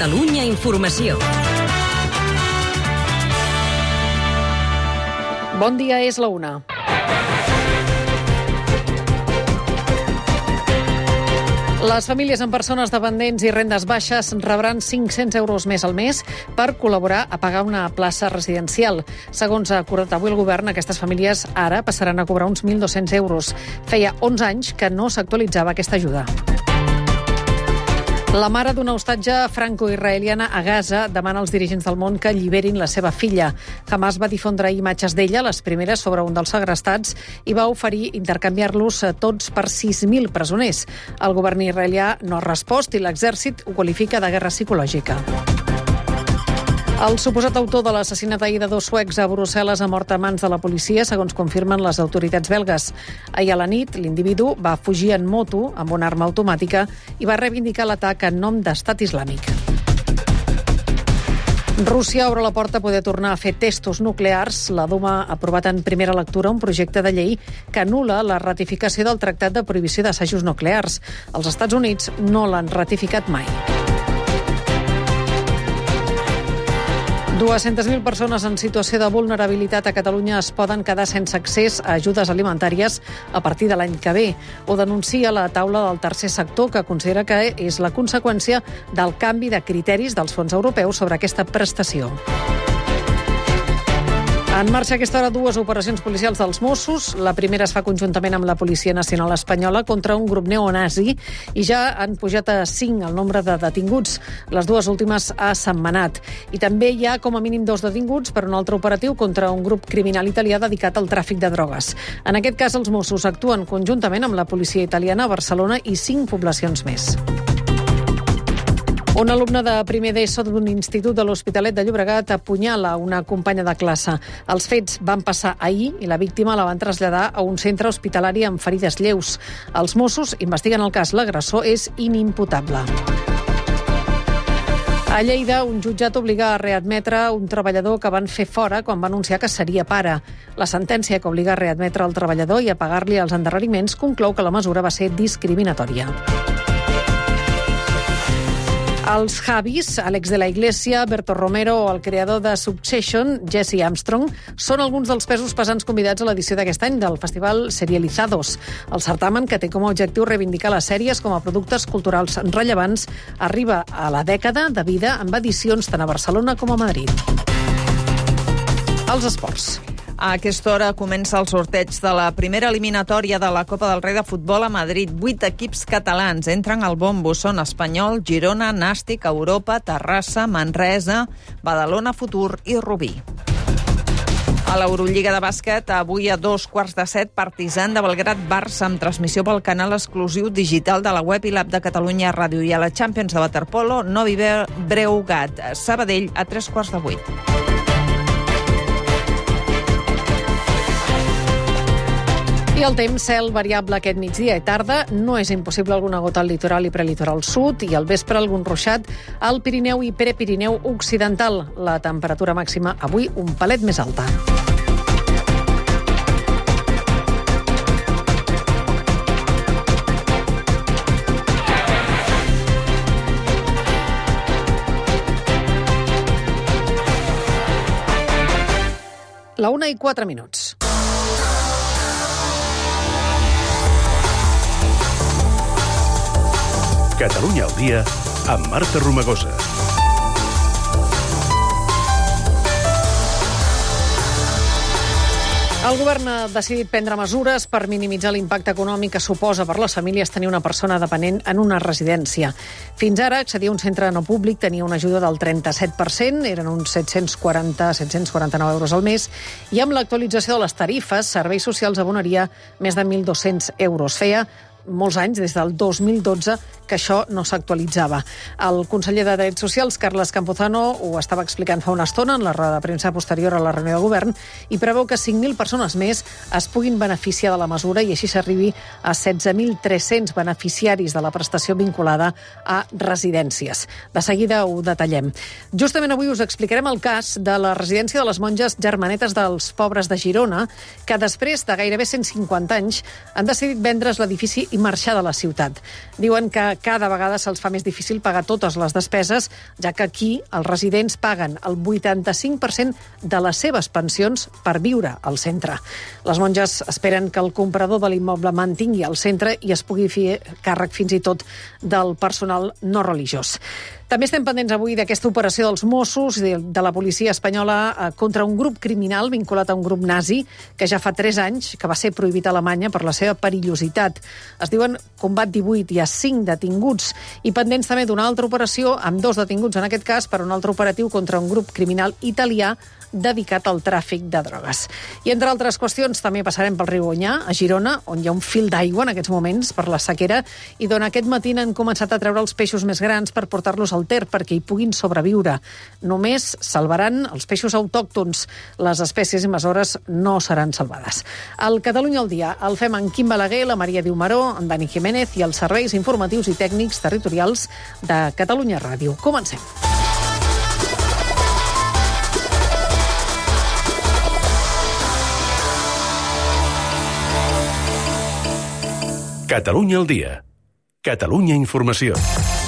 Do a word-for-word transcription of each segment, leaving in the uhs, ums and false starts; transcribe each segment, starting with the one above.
Catalunya Informació. Bon dia, és la una. Les famílies amb persones dependents i rendes baixes rebran cinc-cents euros més al mes per col·laborar a pagar una plaça residencial. Segons ha acordat avui el govern, aquestes famílies ara passaran a cobrar uns mil dos-cents euros. Feia onze anys que no s'actualitzava aquesta ajuda. La mare d'una hostatja franco-israeliana a Gaza demana als dirigents del món que alliberin la seva filla. Hamas va difondre imatges d'ella, les primeres sobre un dels segrestats, i va oferir intercanviar-los tots per sis mil presoners. El govern israelià no ha respost i l'exèrcit ho qualifica de guerra psicològica. El suposat autor de l'assassinat ahir de dos suecs a Brussel·les ha mort a mans de la policia, segons confirmen les autoritats belgues. Ahir a la nit, l'individu va fugir en moto amb una arma automàtica i va reivindicar l'atac en nom d'Estat Islàmic. Rússia obre la porta a poder tornar a fer testos nuclears. La Duma ha aprovat en primera lectura un projecte de llei que anul·la la ratificació del Tractat de Prohibició d'Assajos Nuclears. Els Estats Units no l'han ratificat mai. dues-centes mil persones en situació de vulnerabilitat a Catalunya es poden quedar sense accés a ajudes alimentàries a partir de l'any que ve. Ho denuncia la taula del tercer sector, que considera que és la conseqüència del canvi de criteris dels fons europeus sobre aquesta prestació. En marxa a aquesta hora dues operacions policials dels Mossos. La primera es fa conjuntament amb la Policia Nacional Espanyola contra un grup neonazi i ja han pujat a cinc el nombre de detinguts, les dues últimes a Sentmenat. I també hi ha com a mínim dos detinguts per un altre operatiu contra un grup criminal italià dedicat al tràfic de drogues. En aquest cas, els Mossos actuen conjuntament amb la policia italiana a Barcelona i cinc poblacions més. Un alumne de primer d'ESO d'un institut de l'Hospitalet de Llobregat apunyala una companya de classe. Els fets van passar ahir i la víctima la van traslladar a un centre hospitalari amb ferides lleus. Els Mossos investiguen el cas. L'agressor és inimputable. A Lleida, un jutjat obliga a readmetre un treballador que van fer fora quan va anunciar que seria pare. La sentència que obliga a readmetre el treballador i a pagar-li els endarreriments conclou que la mesura va ser discriminatòria. Els Javis, Àlex de la Iglesia, Berto Romero o el creador de Succession, Jesse Armstrong, són alguns dels pesos pesants convidats a l'edició d'aquest any del festival Serializados. El certamen, que té com a objectiu reivindicar les sèries com a productes culturals rellevants, arriba a la dècada de vida amb edicions tant a Barcelona com a Madrid. Els esports. A aquesta hora comença el sorteig de la primera eliminatòria de la Copa del Rei de Futbol a Madrid. Vuit equips catalans entren al bombo. Són Espanyol, Girona, Nàstic, Europa, Terrassa, Manresa, Badalona Futur i Rubí. A l'Eurolliga de bàsquet, avui a dos quarts de set, Partizan de Belgrad-Barça amb transmissió pel canal exclusiu digital de la web i l'app de Catalunya Ràdio. I a la Champions de waterpolo, Novi Breugat, Sabadell a tres quarts de vuit. I el temps, cel variable aquest migdia i tarda. No és impossible alguna gota al litoral i prelitoral sud i al vespre algun ruixat al Pirineu i Prepirineu occidental. La temperatura màxima avui un palet més alta. La una i quatre minuts. Catalunya al dia amb Marta Romagosa. El govern ha decidit prendre mesures per minimitzar l'impacte econòmic que suposa per les famílies tenir una persona dependent en una residència. Fins ara, accedir a un centre no públic tenia una ajuda del trenta-set per cent, eren uns set-cents quaranta a set-cents quaranta-nou euros al mes, i amb l'actualització de les tarifes, Serveis Socials abonaria més de mil dos-cents euros. Feia molts anys, des del dos mil dotze, que això no s'actualitzava. El conseller de Drets Socials, Carles Campuzano, ho estava explicant fa una estona en la roda de premsa posterior a la reunió de govern i preveu que cinc mil persones més es puguin beneficiar de la mesura i així s'arribi a setze mil tres-cents beneficiaris de la prestació vinculada a residències. De seguida ho detallem. Justament avui us explicarem el cas de la residència de les monges Germanetes dels Pobres de Girona, que després de gairebé cent cinquanta anys han decidit vendre's l'edifici i marxar de la ciutat. Diuen que cada vegada se'ls fa més difícil pagar totes les despeses, ja que aquí els residents paguen el vuitanta-cinc per cent de les seves pensions per viure al centre. Les monges esperen que el comprador de l'immoble mantingui el centre i es pugui fer càrrec fins i tot del personal no religiós. També estem pendents avui d'aquesta operació dels Mossos i de la policia espanyola contra un grup criminal vinculat a un grup nazi que ja fa tres anys que va ser prohibit a Alemanya per la seva perillositat. Es diuen Combat divuit, hi ha cinc detinguts i pendents també d'una altra operació amb dos detinguts en aquest cas per un altre operatiu contra un grup criminal italià dedicat al tràfic de drogues. I entre altres qüestions també passarem pel riu Onyar, a Girona, on hi ha un fil d'aigua en aquests moments per la sequera i d'on aquest matí han començat a treure els peixos més grans per portar-los al Ter perquè hi puguin sobreviure. Només salvaran els peixos autòctons. Les espècies invasores no seran salvades. El Catalunya al dia el fem en Quim Balaguer, la Maria Diumaró, en Dani Jiménez i els serveis informatius i tècnics territorials de Catalunya Ràdio. Comencem. Catalunya al dia. Catalunya Informació.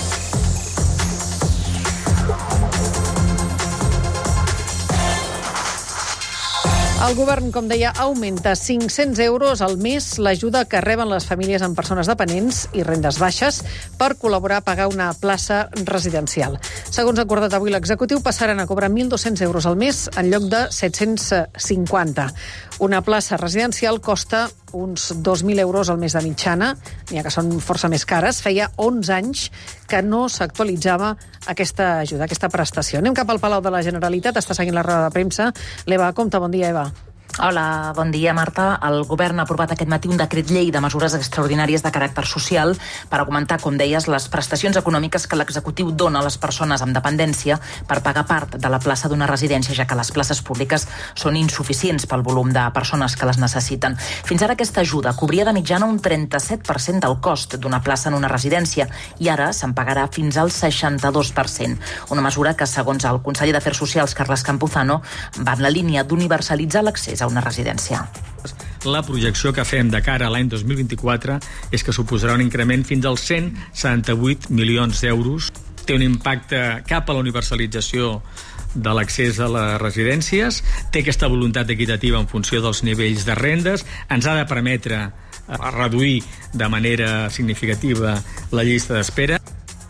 El govern, com deia, augmenta cinc-cents euros al mes l'ajuda que reben les famílies amb persones dependents i rendes baixes per col·laborar a pagar una plaça residencial. Segons ha acordat avui l'executiu, passaran a cobrar mil dos-cents euros al mes en lloc de set-cents cinquanta. Una plaça residencial costa uns dos mil euros al mes de mitjana, n'hi ha que són força més cares. Feia onze anys que no s'actualitzava aquesta ajuda, aquesta prestació. Anem cap al Palau de la Generalitat, està seguint la roda de premsa. L'Eva Compte, bon dia, Eva. Hola, bon dia, Marta. El govern ha aprovat aquest matí un decret llei de mesures extraordinàries de caràcter social per augmentar, com deies, les prestacions econòmiques que l'executiu dona a les persones amb dependència per pagar part de la plaça d'una residència, ja que les places públiques són insuficients pel volum de persones que les necessiten. Fins ara aquesta ajuda cobria de mitjana un trenta-set per cent del cost d'una plaça en una residència i ara se'n pagarà fins al seixanta-dos per cent. Una mesura que, segons el conseller d'Afers Socials, Carles Campuzano, va en la línia d'universalitzar l'accés a una residència. La projecció que fem de cara a l'any dos mil vint-i-quatre és que suposarà un increment fins als cent setanta-vuit milions d'euros. Té un impacte cap a la universalització de l'accés a les residències, té aquesta voluntat equitativa en funció dels nivells de rendes, ens ha de permetre reduir de manera significativa la llista d'espera.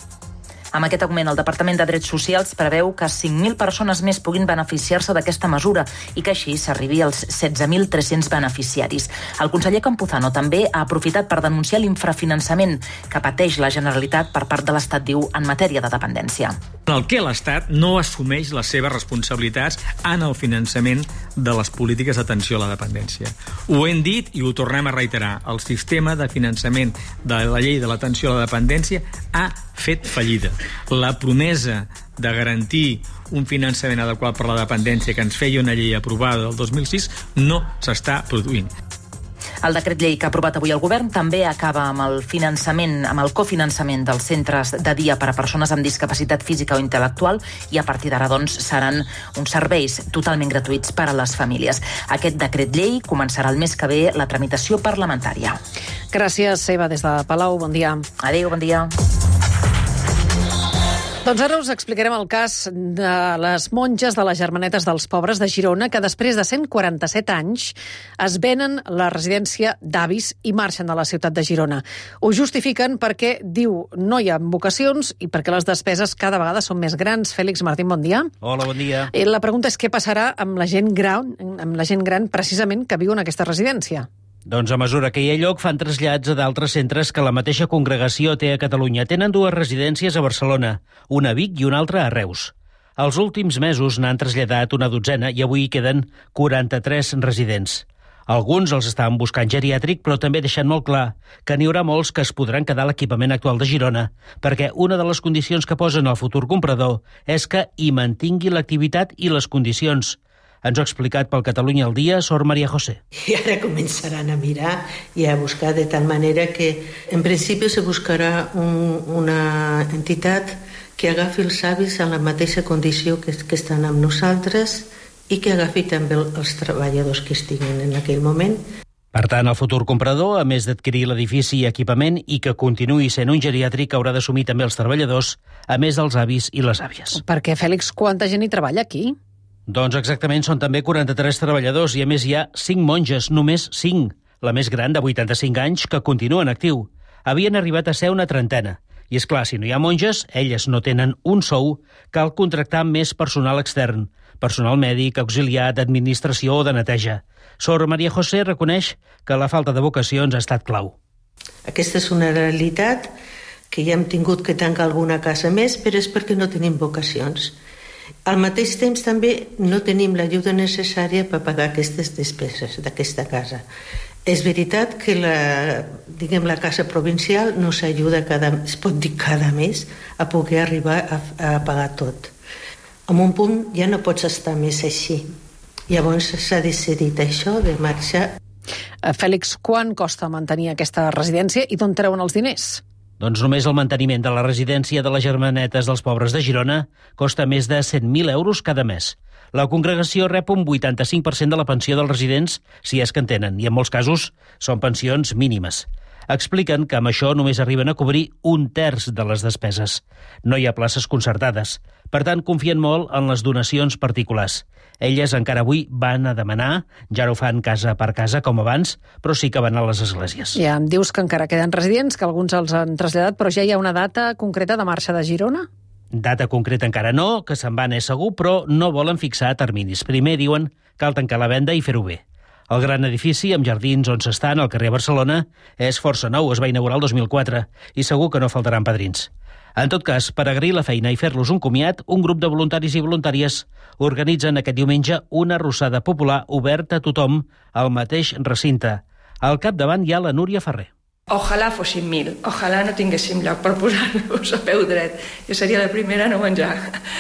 Amb aquest augment, el Departament de Drets Socials preveu que cinc mil persones més puguin beneficiar-se d'aquesta mesura i que així s'arribi als setze mil tres-cents beneficiaris. El conseller Campuzano també ha aprofitat per denunciar l'infrafinançament que pateix la Generalitat per part de l'Estat, diu, en matèria de dependència. El que l'Estat no assumeix les seves responsabilitats en el finançament de les polítiques d'atenció a la dependència. Ho hem dit i ho tornem a reiterar. El sistema de finançament de la llei de l'atenció a la dependència ha fet fallida. La promesa de garantir un finançament adequat per a la dependència que ens feia una llei aprovada el dos mil sis no s'està produint. El decret llei que ha aprovat avui el govern també acaba amb el finançament, amb el cofinançament dels centres de dia per a persones amb discapacitat física o intel·lectual i a partir d'ara, doncs, seran uns serveis totalment gratuïts per a les famílies. Aquest decret llei començarà el mes que ve la tramitació parlamentària. Gràcies, Eva, des de Palau. Bon dia. Adéu, bon dia. Doncs ara us explicarem el cas de les monges de les Germanetes dels Pobres de Girona, que després de cent quaranta-set anys es venen la residència d'avis i marxen de la ciutat de Girona. Ho justifiquen perquè, diu, no hi ha vocacions i perquè les despeses cada vegada són més grans. Fèlix Martín, bon dia. Hola, bon dia. I la pregunta és què passarà amb la gent gran, amb la gent gran precisament que viu en aquesta residència? Doncs a mesura que hi ha lloc fan trasllats a d'altres centres que la mateixa congregació té a Catalunya. Tenen dues residències a Barcelona, una a Vic i una altra a Reus. Els últims mesos n'han traslladat una dotzena i avui queden quaranta-tres residents. Alguns els estaven buscant geriàtric, però també deixant molt clar que n'hi haurà molts que es podran quedar a l'equipament actual de Girona, perquè una de les condicions que posen al futur comprador és que hi mantingui l'activitat i les condicions. Ens ho ha explicat pel Catalunya al dia Sor Maria José. I ara començaran a mirar i a buscar de tal manera que en principi se buscarà un, una entitat que agafi els avis en la mateixa condició que, que estan amb nosaltres i que agafi també els treballadors que estiguin en aquell moment. Per tant, el futur comprador, a més d'adquirir l'edifici i equipament i que continuï sent un geriàtric, haurà d'assumir també els treballadors, a més dels avis i les àvies. Perquè, Fèlix, quanta gent hi treballa aquí? Doncs exactament, són també quaranta-tres treballadors i a més hi ha cinc monges, només cinc. La més gran, de vuitanta-cinc anys, que continua en actiu. Havien arribat a ser una trentena. I és clar, si no hi ha monges, elles no tenen un sou, cal contractar més personal extern, personal mèdic, auxiliar, d'administració o de neteja. Sor Maria José reconeix que la falta de vocacions ha estat clau. Aquesta és una realitat que ja hem tingut que tancar alguna casa més, però és perquè no tenim vocacions. Al mateix temps també no tenim l'ajuda necessària per pagar aquestes despeses d'aquesta casa. És veritat que la, diguem, la casa provincial no s'ajuda cada, es pot dir cada mes a poder arribar a, a pagar tot. En un punt ja no pots estar més així. Llavors s'ha decidit això de marxar. Fèlix, quan costa mantenir aquesta residència i d'on treuen els diners? Doncs només el manteniment de la residència de les Germanetes dels Pobres de Girona costa més de cent mil euros cada mes. La congregació rep un vuitanta-cinc per cent de la pensió dels residents, si és que en tenen, i en molts casos són pensions mínimes. Expliquen que amb això només arriben a cobrir un terç de les despeses. No hi ha places concertades. Per tant, confien molt en les donacions particulars. Elles encara avui van a demanar, ja no fan casa per casa com abans, però sí que van a les esglésies. Ja em dius que encara queden residents, que alguns els han traslladat, però ja hi ha una data concreta de marxa de Girona? Data concreta encara no, que se'n van és segur, però no volen fixar terminis. Primer diuen cal tancar la venda i fer-ho bé. El gran edifici, amb jardins on s'estan, al carrer Barcelona, és força nou, es va inaugurar el dos mil quatre, i segur que no faltaran padrins. En tot cas, per agrair la feina i fer-los un comiat, un grup de voluntaris i voluntàries organitzen aquest diumenge una arrossada popular oberta a tothom al mateix recinte. Al capdavant hi ha la Núria Ferrer. Ojalà fossin mil, ojalà no tinguéssim lloc per posar-nos a peu dret. Jo seria la primera a no menjar.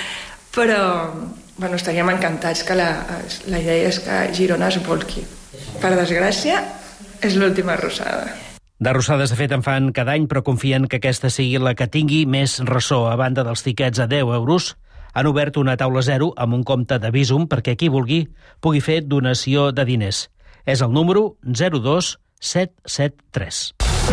Però, bueno, estaríem encantats que la, la idea és que Girona es volqui. Per desgràcia, és l'última arrossada. D'arrossades, de fet, en fan cada any, però confien que aquesta sigui la que tingui més ressò. A banda dels tiquets a deu euros, han obert una taula zero amb un compte de Bizum perquè qui vulgui pugui fer donació de diners. És el número zero dos set set tres.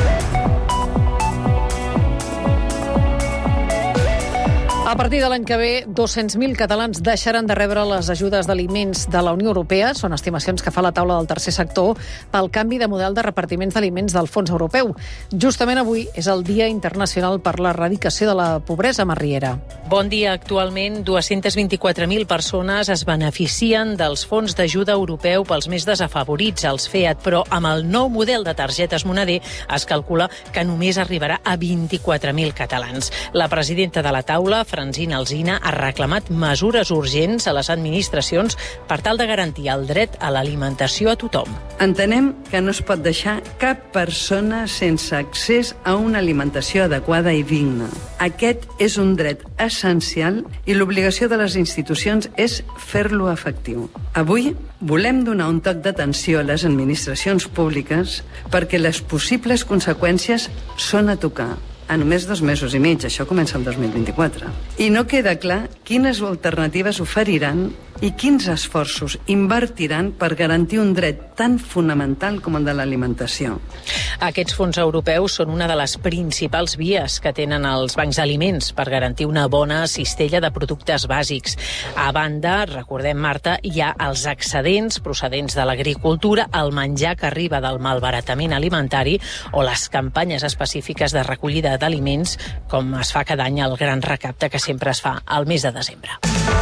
A partir de l'any que ve, dos-cents mil catalans deixaran de rebre les ajudes d'aliments de la Unió Europea. Són estimacions que fa la taula del tercer sector pel canvi de model de repartiments d'aliments del Fons Europeu. Justament avui és el Dia Internacional per l'Erradicació de la Pobresa, Marriera. Bon dia. Actualment, dues-centes vint-i-quatre mil persones es beneficien dels fons d'ajuda europeu pels més desafavorits, els FEAD, però amb el nou model de targetes Moneder es calcula que només arribarà a vint-i-quatre mil catalans. La presidenta de la taula, Francina Alsina, ha reclamat mesures urgents a les administracions per tal de garantir el dret a l'alimentació a tothom. Entenem que no es pot deixar cap persona sense accés a una alimentació adequada i digna. Aquest és un dret essencial i l'obligació de les institucions és fer-lo efectiu. Avui volem donar un toc d'atenció a les administracions públiques perquè les possibles conseqüències són a tocar. A només dos mesos i mig, això comença el dos mil vint-i-quatre. I no queda clar quines alternatives oferiran i quins esforços invertiran per garantir un dret tan fonamental com el de l'alimentació. Aquests fons europeus són una de les principals vies que tenen els bancs d'aliments per garantir una bona cistella de productes bàsics. A banda, recordem, Marta, hi ha els excedents procedents de l'agricultura, el menjar que arriba del malbaratament alimentari o les campanyes específiques de recollida d'aliments, com es fa cada any el gran recapte que sempre es fa al mes de desembre.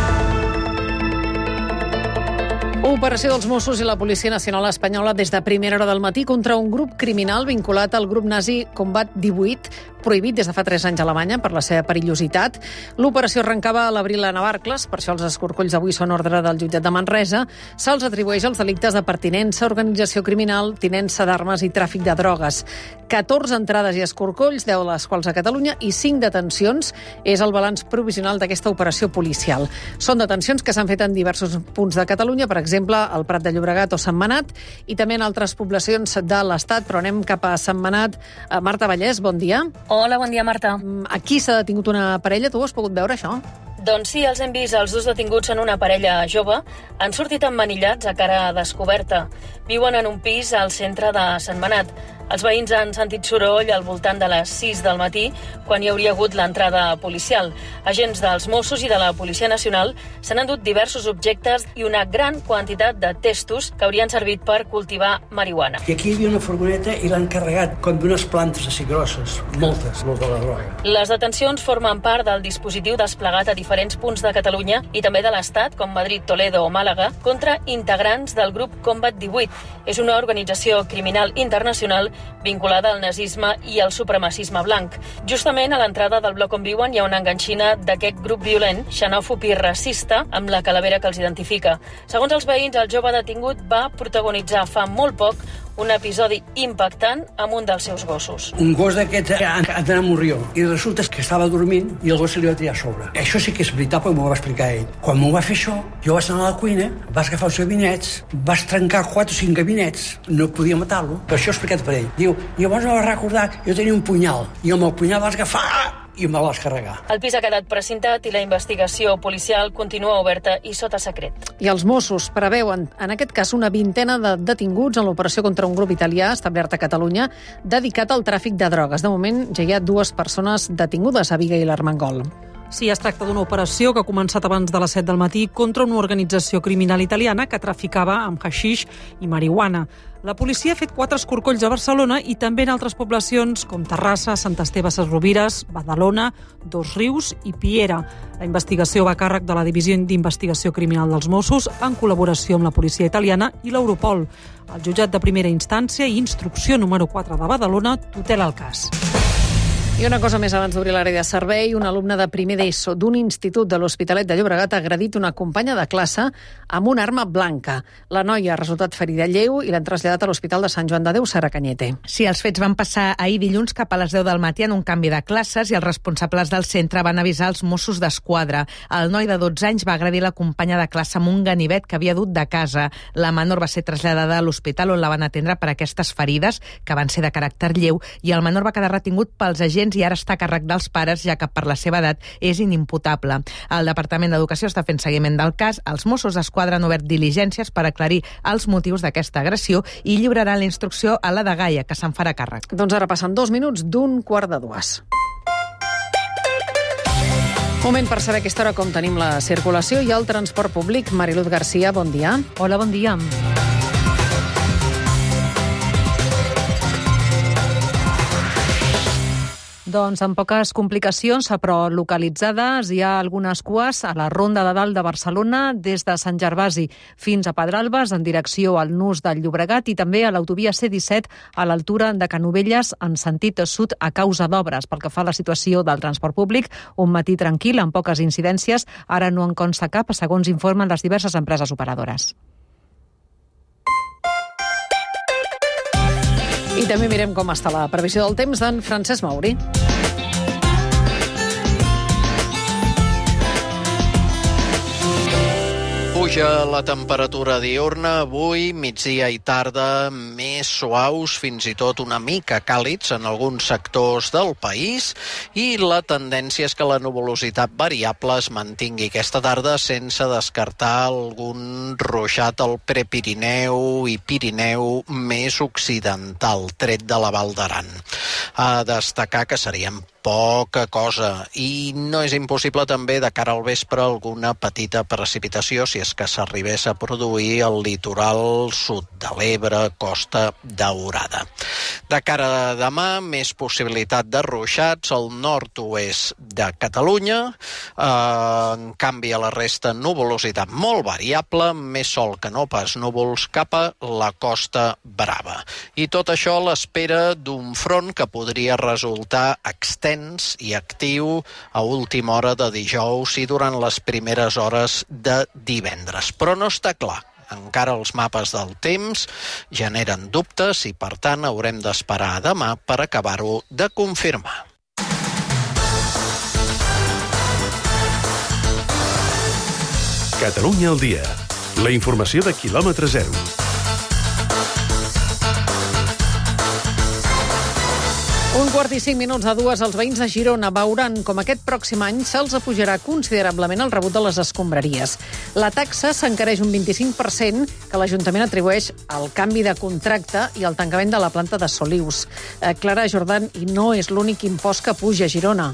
Operació dels Mossos i la Policia Nacional Espanyola des de primera hora del matí contra un grup criminal vinculat al grup nazi Combat divuit, prohibit des de fa tres anys a Alemanya per la seva perillositat. L'operació arrencava a l'abril a Navarcles, per això els escorcolls d'avui són ordre del jutjat de Manresa. Se'ls atribueix els delictes de pertinença, organització criminal, tinença d'armes i tràfic de drogues. catorze entrades i escorcolls, deu de les quals a Catalunya, i cinc detencions. És el balanç provisional d'aquesta operació policial. Són detencions que s'han fet en diversos punts de Catalunya, per exemple, al Prat de Llobregat o Sentmenat, i també en altres poblacions de l'Estat, però anem cap a Sentmenat. Marta Vallès, bon dia. Hola, bon dia, Marta. Aquí s'ha detingut una parella, tu ho has pogut veure, això? Doncs sí, els hem vist. Els dos detinguts en una parella jove han sortit emmanillats a cara descoberta. Viuen en un pis al centre de Sentmenat. Els veïns han sentit soroll al voltant de les sis del matí, quan hi hauria hagut l'entrada policial. Agents dels Mossos i de la Policia Nacional s'han endut diversos objectes i una gran quantitat de testos que haurien servit per cultivar marihuana. I aquí hi havia una furgoneta i l'han carregat com d'unes plantes així grosses, moltes, moltes de la droga. Les detencions formen part del dispositiu desplegat a diferents punts de Catalunya i també de l'Estat, com Madrid, Toledo o Màlaga, contra integrants del grup Combat divuit. És una organització criminal internacional vinculada al nazisme i al supremacisme blanc. Justament a l'entrada del bloc on viuen hi ha una enganxina d'aquest grup violent, xenòfob i racista, amb la calavera que els identifica. Segons els veïns, el jove detingut va protagonitzar fa molt poc un episodi impactant amb un dels seus gossos. Un gos d'aquest ha d'anar a Morrió i resulta que estava dormint i el gos se li va tirar a sobre. Això sí que és veritat, perquè m'ho va explicar ell. Quan m'ho va fer això, jo vaig anar a la cuina, vas agafar els gabinets, vas trencar quatre o cinc gabinets, no podia matar-lo, però això ho he explicat per ell. Diu, i llavors em va recordar que jo tenia un punyal, i amb el punyal vas agafar i me vas carregar. El pis ha quedat precintat i la investigació policial continua oberta i sota secret. I els Mossos preveuen, en aquest cas, una vintena de detinguts en l'operació contra un grup italià establert a Catalunya dedicat al tràfic de drogues. De moment, ja hi ha dues persones detingudes a Viga i l'Armengol. Sí, es tracta d'una operació que ha començat abans de les set del matí contra una organització criminal italiana que traficava amb haixix i marihuana. La policia ha fet quatre escorcolls a Barcelona i també en altres poblacions com Terrassa, Sant Esteve Sesrovires, Badalona, Dos Rius i Piera. La investigació va a càrrec de la Divisió d'Investigació Criminal dels Mossos en col·laboració amb la policia italiana i l'Europol. El jutjat de primera instància i instrucció número quatre de Badalona tutela el cas. I una cosa més abans d'obrir l'àrea de servei. Un alumne de primer d'ESO d'un institut de l'Hospitalet de Llobregat ha agredit una companya de classe amb una arma blanca. La noia ha resultat ferida lleu i l'han traslladat a l'Hospital de Sant Joan de Déu, Sara Cañete. Sí, els fets van passar ahir dilluns cap a les deu del matí en un canvi de classes i els responsables del centre van avisar els Mossos d'Esquadra. El noi de dotze anys va agredir la companya de classe amb un ganivet que havia dut de casa. La menor va ser traslladada a l'hospital on la van atendre per aquestes ferides, que van ser de caràcter lleu, i el menor va quedar retingut pels agents i ara està a càrrec dels pares, ja que per la seva edat és inimputable. El Departament d'Educació està fent seguiment del cas. Els Mossos d'Esquadra han obert diligències per aclarir els motius d'aquesta agressió i lliuraran la instrucció a la dgaia, que se'n farà càrrec. Doncs ara passen dos minuts d'un quart de dues. Moment per saber a aquesta hora com tenim la circulació i el transport públic. Mariluz Garcia, bon dia. Hola, bon dia. Doncs amb poques complicacions, però localitzades, hi ha algunes cues a la Ronda de Dalt de Barcelona des de Sant Gervasi fins a Pedralbes en direcció al Nus del Llobregat i també a l'autovia C disset a l'altura de Canovelles en sentit sud a causa d'obres. Pel que fa a la situació del transport públic, un matí tranquil amb poques incidències, ara no en consta cap, segons informen les diverses empreses operadores. I també mirem com està la previsió del temps d'en Francesc Mauri. Puja la temperatura diurna, avui, migdia i tarda, més suaus, fins i tot una mica càlids en alguns sectors del país, i la tendència és que la nuvolositat variable es mantingui aquesta tarda sense descartar algun ruixat al Prepirineu i Pirineu més occidental, tret de la Val d'Aran. A destacar que serien poca cosa, i no és impossible també de cara al vespre alguna petita precipitació si és que s'arribés a produir al litoral sud de l'Ebre, Costa Daurada. De cara a demà, més possibilitat de ruixats al nord-oest de Catalunya, eh, en canvi a la resta nuvolositat molt variable, més sol que no pas núvols cap a la Costa Brava. I tot això a l'espera d'un front que podria resultar extens i actiu a última hora de dijous i durant les primeres hores de divendres. Però no està clar. Encara els mapes del temps generen dubtes i, per tant, haurem d'esperar a demà per acabar-ho de confirmar. Catalunya al dia. La informació de quilòmetre zero. Un quart i cinc minuts a dues, els veïns de Girona veuran com aquest pròxim any se'ls apujarà considerablement el rebut de les escombraries. La taxa s'encareix un vint-i-cinc per cent que l'Ajuntament atribueix al canvi de contracte i al tancament de la planta de Solius. Eh, Clara Jordan, i no és l'únic impost que puja a Girona.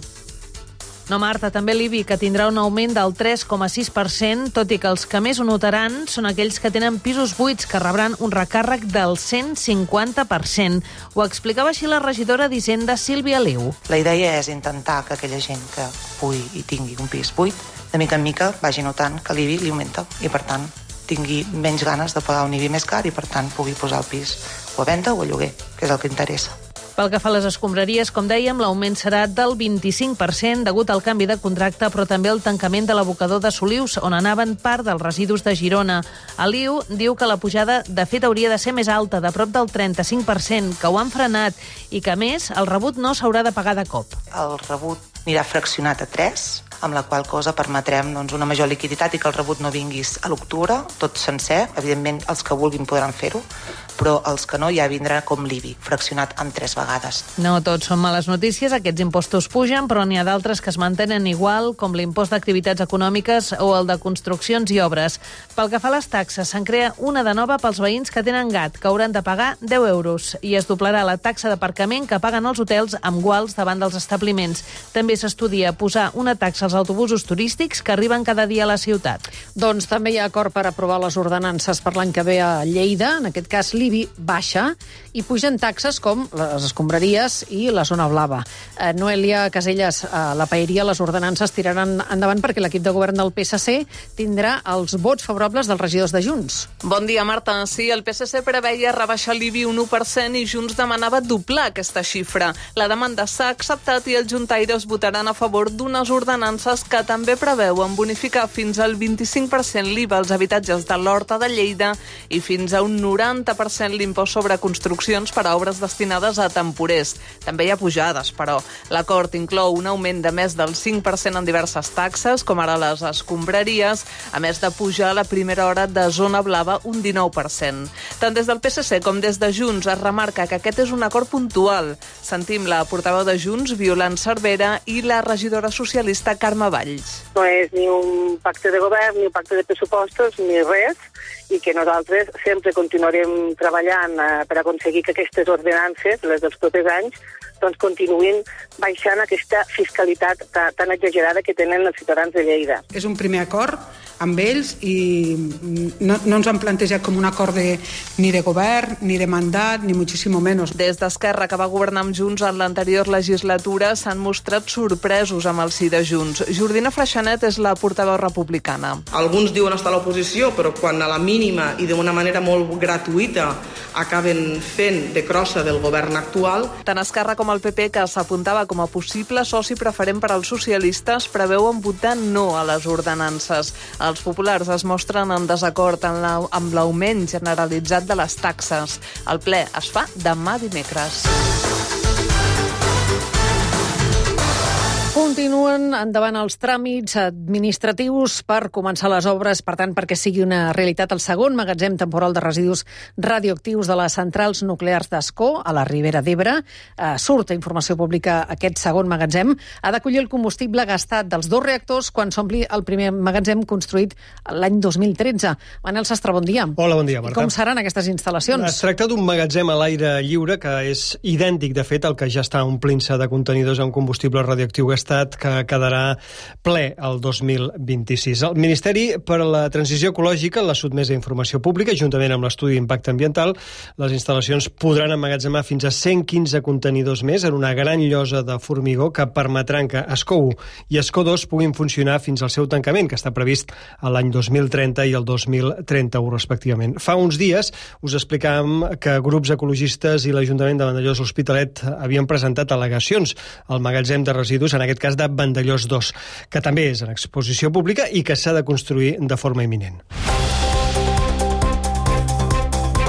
No, Marta, també l'I B I, que tindrà un augment del tres coma sis per cent, tot i que els que més ho notaran són aquells que tenen pisos buits, que rebran un recàrrec del cent cinquanta per cent. Ho explicava així la regidora d'Hisenda, Sílvia Liu. La idea és intentar que aquella gent que pugui i tingui un pis buit, de mica en mica vagi notant que l'I B I li augmenta i, per tant, tingui menys ganes de pagar un I B I més car i, per tant, pugui posar el pis o a venda o a lloguer, que és el que interessa. Pel que fa a les escombraries, com dèiem, l'augment serà del vint-i-cinc per cent degut al canvi de contracte, però també al tancament de l'abocador de Solius, on anaven part dels residus de Girona. A Liu diu que la pujada, de fet, hauria de ser més alta, de prop del trenta-cinc per cent, que ho han frenat i que, a més, el rebut no s'haurà de pagar de cop. El rebut anirà fraccionat a tres, amb la qual cosa permetrem doncs, una major liquiditat i que el rebut no vinguis a l'octubre, tot sencer. Evidentment, els que vulguin podran fer-ho, però els que no ja vindrà com l'I B I, fraccionat en tres vegades. No tot són males notícies, aquests impostos pugen, però n'hi ha d'altres que es mantenen igual, com l'impost d'activitats econòmiques o el de construccions i obres. Pel que fa a les taxes, se'n crea una de nova pels veïns que tenen gat, que hauran de pagar deu euros, i es doblarà la taxa d'aparcament que paguen els hotels amb guals davant dels establiments. També s'estudia posar una taxa als autobusos turístics que arriben cada dia a la ciutat. Doncs també hi ha acord per aprovar les ordenances per l'any que ve a Lleida, en aquest cas l'I B I baixa, i pugen taxes com les escombraries i la zona blava. Eh, Noelia Casellas, a la Paeria, les ordenances tiraran endavant perquè l'equip de govern del P S C tindrà els vots favorables dels regidors de Junts. Bon dia, Marta. Sí, el P S C preveia rebaixar l'I B I un u per cent i Junts demanava doblar aquesta xifra. La demanda s'ha acceptat i els juntaires votaran a favor d'unes ordenances que també preveuen bonificar fins al vint-i-cinc per cent l'I V A als habitatges de l'Horta de Lleida i fins a un noranta per cent l'impost sobre construccions per a obres destinades a temporers. També hi ha pujades, però l'acord inclou un augment de més del cinc per cent en diverses taxes, com ara les escombraries, a més de pujar a la primera hora de zona blava un dinou per cent. Tant des del P S C com des de Junts es remarca que aquest és un acord puntual. Sentim la portaveu de Junts, Violant Cervera, i la regidora socialista Carme Valls. No és ni un pacte de govern, ni un pacte de pressupostos, ni res, i que nosaltres sempre continuarem treballant eh, per aconseguir que aquestes ordenances, les dels propers anys, doncs continuïn baixant aquesta fiscalitat tan, tan exagerada que tenen els ciutadans de Lleida. És un primer acord amb ells i no, no ens han plantejat com un acord de, ni de govern, ni de mandat, ni muchísimo menos. Des d'Esquerra, que va governar amb Junts en l'anterior legislatura, s'han mostrat sorpresos amb el sí de Junts. Jordina Freixanet és la portaveu republicana. Alguns diuen estar a l'oposició, però quan a la mínima i d'una manera molt gratuïta acaben fent de crossa del govern actual. Tant Esquerra com el P P, que s'apuntava com a possible soci preferent per als socialistes, preveuen votar no a les ordenances. Els populars es mostren en desacord amb l'augment generalitzat de les taxes. El ple es fa demà dimecres. Continuen endavant els tràmits administratius per començar les obres, per tant, perquè sigui una realitat el segon magatzem temporal de residus radioactius de les centrals nuclears d'Ascó, a la Ribera d'Ebre. Eh, surt a informació pública aquest segon magatzem. Ha d'acollir el combustible gastat dels dos reactors quan s'ompli el primer magatzem construït l'any dos mil tretze. Manel Sastre, bon dia. Hola, bon dia, Marta. I com seran aquestes instal·lacions? Es tracta d'un magatzem a l'aire lliure que és idèntic, de fet, al que ja està omplint-se de contenidors amb combustible radioactiu gastat, que quedarà ple el dos mil vint-i-sis. El Ministeri per a la Transició Ecològica l'ha sotmès a informació pública, juntament amb l'estudi d'impacte ambiental. Les instal·lacions podran emmagatzemar fins a cent quinze contenidors més en una gran llosa de formigó que permetran que Ascó u i Ascó dos puguin funcionar fins al seu tancament, que està previst a l'any dos mil trenta i el dos mil trenta-u, respectivament. Fa uns dies us explicàvem que grups ecologistes i l'Ajuntament de Vandellòs L'Hospitalet havien presentat al·legacions al magatzem de residus, en aquest cas de Vandellòs dos, que també és en exposició pública i que s'ha de construir de forma imminent.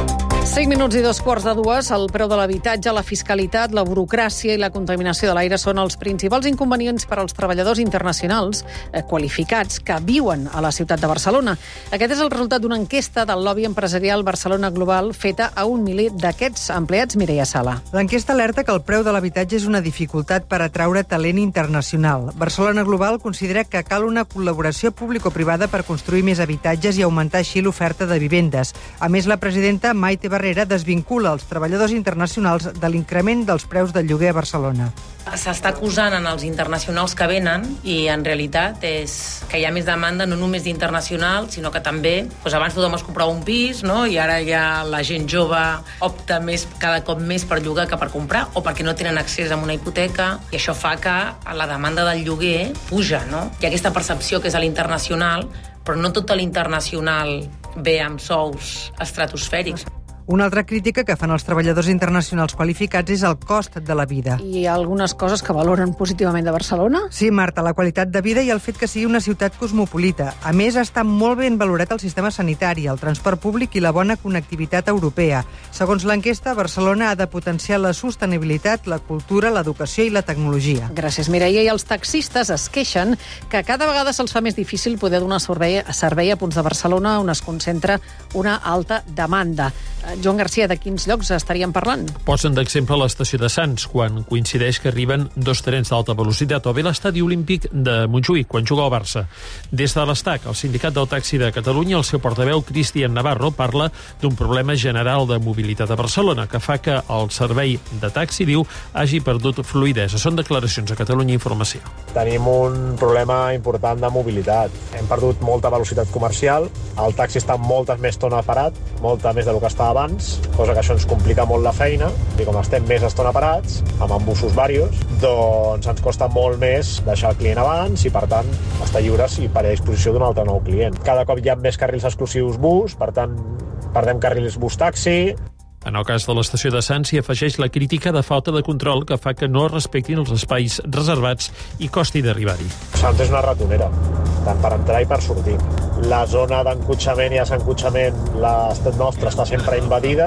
cinc minuts i dos quarts de dues, el preu de l'habitatge, la fiscalitat, la burocràcia i la contaminació de l'aire són els principals inconvenients per als treballadors internacionals eh, qualificats que viuen a la ciutat de Barcelona. Aquest és el resultat d'una enquesta del lobby empresarial Barcelona Global feta a un miler d'aquests empleats. Mireia Sala. L'enquesta alerta que el preu de l'habitatge és una dificultat per atraure talent internacional. Barcelona Global considera que cal una col·laboració público-privada per construir més habitatges i augmentar així l'oferta de vivendes. A més, la presidenta Maite Barrera desvincula els treballadors internacionals de l'increment dels preus del lloguer a Barcelona. S'està acusant en els internacionals que venen i en realitat és que hi ha més demanda no només d'internacionals, sinó que també doncs abans tothom es comprava un pis, no? I ara ja la gent jove opta més, cada cop més per llogar que per comprar o perquè no tenen accés a una hipoteca i això fa que la demanda del lloguer puja, no? Hi ha aquesta percepció que és a l'internacional, però no tot l'internacional ve amb sous estratosfèrics. Una altra crítica que fan els treballadors internacionals qualificats és el cost de la vida. Hi ha algunes coses que valoren positivament de Barcelona? Sí, Marta, la qualitat de vida i el fet que sigui una ciutat cosmopolita. A més, està molt ben valorat el sistema sanitari, el transport públic i la bona connectivitat europea. Segons l'enquesta, Barcelona ha de potenciar la sostenibilitat, la cultura, l'educació i la tecnologia. Gràcies, Mireia. I els taxistes es queixen que cada vegada se'ls fa més difícil poder donar servei, servei a punts de Barcelona on es concentra una alta demanda. Joan Garcia, de quins llocs estaríem parlant? Posen d'exemple l'estació de Sants, quan coincideix que arriben dos trens d'alta velocitat, o bé l'estadi olímpic de Montjuïc, quan juga al Barça. Des de l'Estac, el Sindicat del Taxi de Catalunya, el seu portaveu, Cristian Navarro, parla d'un problema general de mobilitat a Barcelona, que fa que el servei de taxi, diu, hagi perdut fluïdesa. Són declaracions a Catalunya Informació. Tenim un problema important de mobilitat. Hem perdut molta velocitat comercial, el taxi està molta més estona parat, molta més del que estava abans, cosa que això ens complica molt la feina, i com estem més estona parats, amb embussos varios, doncs ens costa molt més deixar el client abans i, per tant, estar lliures i per a disposició d'un altre nou client. Cada cop hi ha més carrils exclusius bus, per tant, perdem carrils bus-taxi. En el cas de l'estació de Sants s'hi afegeix la crítica de falta de control que fa que no es respectin els espais reservats i costi d'arribar-hi. Sants és una ratonera, tant per entrar i per sortir. La zona d'encotxament i desencotxament nostra està sempre invadida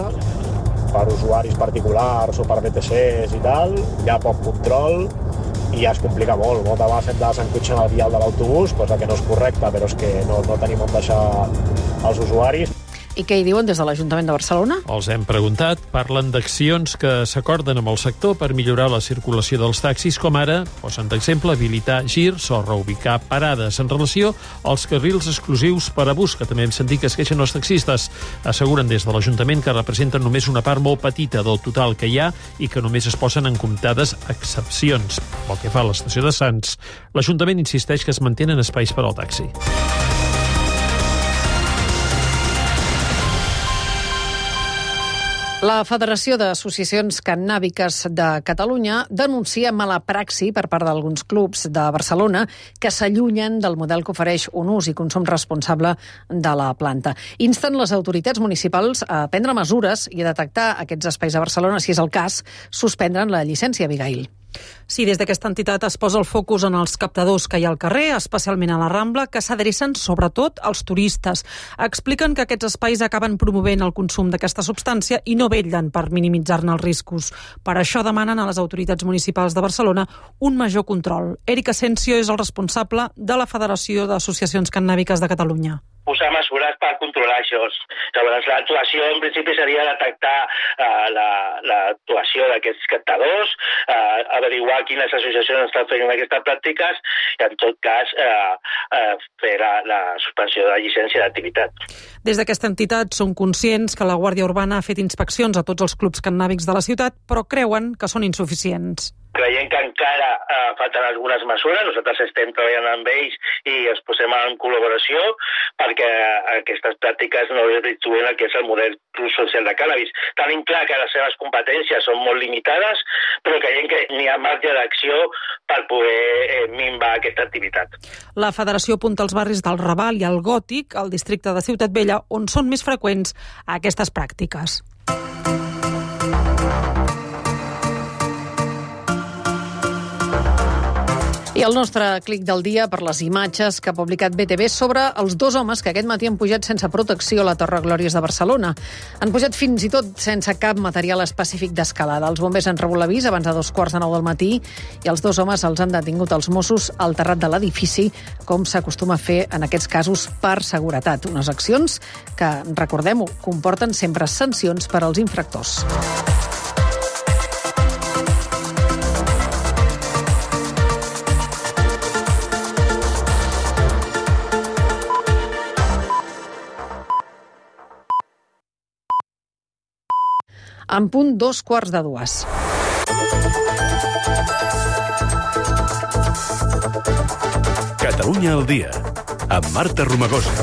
per usuaris particulars o per B T Cs i tal. Hi ha poc control i ja es complica molt. Moltes vegades hem de desencotxar el vial de l'autobús, cosa que no és correcta, però és que no, no tenim on deixar els usuaris. I què hi diuen des de l'Ajuntament de Barcelona? Els hem preguntat, parlen d'accions que s'acorden amb el sector per millorar la circulació dels taxis, com ara, posen d'exemple, habilitar girs o reubicar parades en relació als carrils exclusius per a bus, que també hem sentit que es queixen els taxistes. Asseguren des de l'Ajuntament que representen només una part molt petita del total que hi ha i que només es posen en comptades excepcions. Pel que fa a l'estació de Sants, l'Ajuntament insisteix que es mantenen espais per al taxi. La Federació d'Associacions Cannàbiques de Catalunya denuncia mala praxi per part d'alguns clubs de Barcelona que s'allunyen del model que ofereix un ús i consum responsable de la planta. Insten les autoritats municipals a prendre mesures i a detectar aquests espais a Barcelona, si és el cas, suspendre'n la llicència, Abigail. Sí, des d'aquesta entitat es posa el focus en els captadors que hi ha al carrer, especialment a la Rambla, que s'adrecen sobretot als turistes. Expliquen que aquests espais acaben promovent el consum d'aquesta substància i no vetllen per minimitzar-ne els riscos. Per això demanen a les autoritats municipals de Barcelona un major control. Eric Asensio és el responsable de la Federació d'Associacions Cannàbiques de Catalunya. Posar mesures per controlar això. Llavors, l'actuació, en principi, seria detectar uh, l'actuació la, d'aquests captadors, uh, averiguar quines associacions estan fent aquestes pràctiques i, en tot cas, uh, uh, fer la, la suspensió de la llicència d'activitat. Des d'aquesta entitat són conscients que la Guàrdia Urbana ha fet inspeccions a tots els clubs cannàbics de la ciutat, però creuen que són insuficients. Creiem que encara eh, falten algunes mesures. Nosaltres estem treballant amb ells i es posem en col·laboració perquè aquestes pràctiques no desvirtuen el que és el model d'ús social de cànnabis. Tenim clar que les seves competències són molt limitades, però creiem que n'hi ha marge d'acció per poder eh, minvar aquesta activitat. La Federació apunta als barris del Raval i el Gòtic, al districte de Ciutat Vella, on són més freqüents aquestes pràctiques. I el nostre clic del dia per les imatges que ha publicat B T V sobre els dos homes que aquest matí han pujat sense protecció a la Torre Glòries de Barcelona. Han pujat fins i tot sense cap material específic d'escalada. Els bombers han rebut l'avís abans de dos quarts de nou del matí i els dos homes els han detingut els Mossos al terrat de l'edifici, com s'acostuma a fer en aquests casos per seguretat. Unes accions que, recordem-ho, comporten sempre sancions per als infractors. En punt dos quarts de dues. Catalunya al dia, amb Marta Romagosa.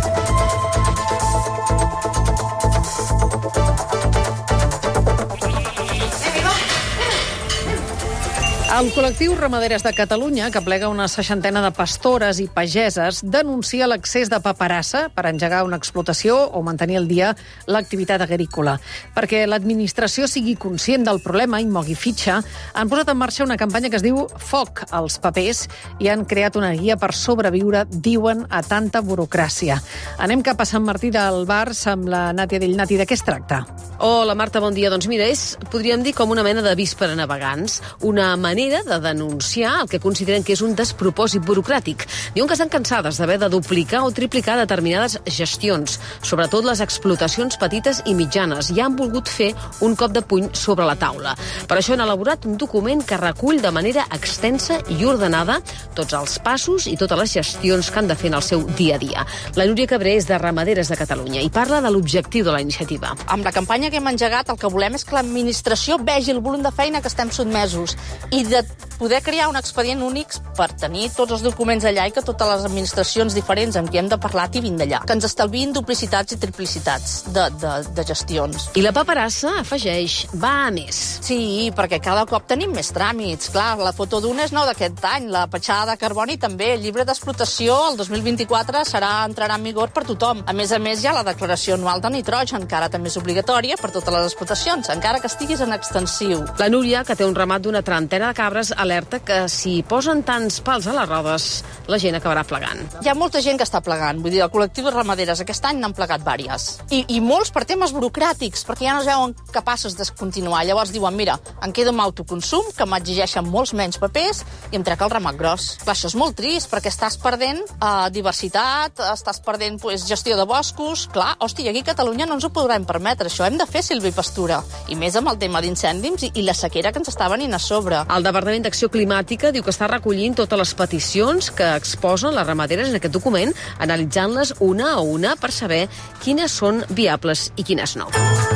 El col·lectiu Ramaderes de Catalunya, que plega una seixantena de pastores i pageses, denuncia l'accés de paperassa per engegar una explotació o mantenir al dia l'activitat agrícola. Perquè l'administració sigui conscient del problema i mogui fitxa, han posat en marxa una campanya que es diu Foc als papers i han creat una guia per sobreviure, diuen, a tanta burocràcia. Anem cap a Sant Martí del Bars amb la Nàtia Dell. Nati, de què es tracta? Hola, Marta, bon dia. Doncs mira, és, podríem dir, com una mena d'avís per a navegants, una manera de denunciar el que consideren que és un despropòsit burocràtic. Diuen que estan cansades d'haver de duplicar o triplicar determinades gestions, sobretot les explotacions petites i mitjanes, i han volgut fer un cop de puny sobre la taula. Per això han elaborat un document que recull de manera extensa i ordenada tots els passos i totes les gestions que han de fer en el seu dia a dia. La Núria Cabré és de Ramaderes de Catalunya i parla de l'objectiu de la iniciativa. Amb la campanya que hem engegat, el que volem és que l'administració vegi el volum de feina que estem sotmesos i de poder crear un expedient únic per tenir tots els documents allà i que totes les administracions diferents amb qui hem de parlar t'hi d'allà. Que ens estalviïn duplicitats i triplicitats de, de, de gestions. I la paperassa, afegeix, va a més. Sí, perquè cada cop tenim més tràmits. Clar, la foto d'una és nou d'aquest any, la petjada de carboni també. El llibre d'explotació el dos mil vint-i-quatre serà entrarà en vigor per tothom. A més a més, hi ha la declaració anual de nitrogen, que ara també és obligatòria per totes les explotacions, encara que estiguis en extensiu. La Núria, que té un ramat d'una trentena de cabres, alerta que si posen tants pals a les rodes, la gent acabarà plegant. Hi ha molta gent que està plegant. Vull dir, el col·lectiu de ramaderes aquest any n'han plegat vàries. I, I molts per temes burocràtics, perquè ja no es veuen capaços de continuar. Llavors diuen, mira, em quedo amb autoconsum, que m'exigeixen molts menys papers, i em trec el ramat gros. Clar, això és molt trist, perquè estàs perdent eh, diversitat, estàs perdent pues, gestió de boscos. Clar, hòstia, aquí a Catalunya no ens ho podrem permetre. Això hem de fer silvipastura. I més amb el tema d'incendis i, i la sequera que ens està venint a sobre. El Departament d'Acció Climàtica diu que està recollint totes les peticions que exposen les ramaderes en aquest document, analitzant-les una a una per saber quines són viables i quines no.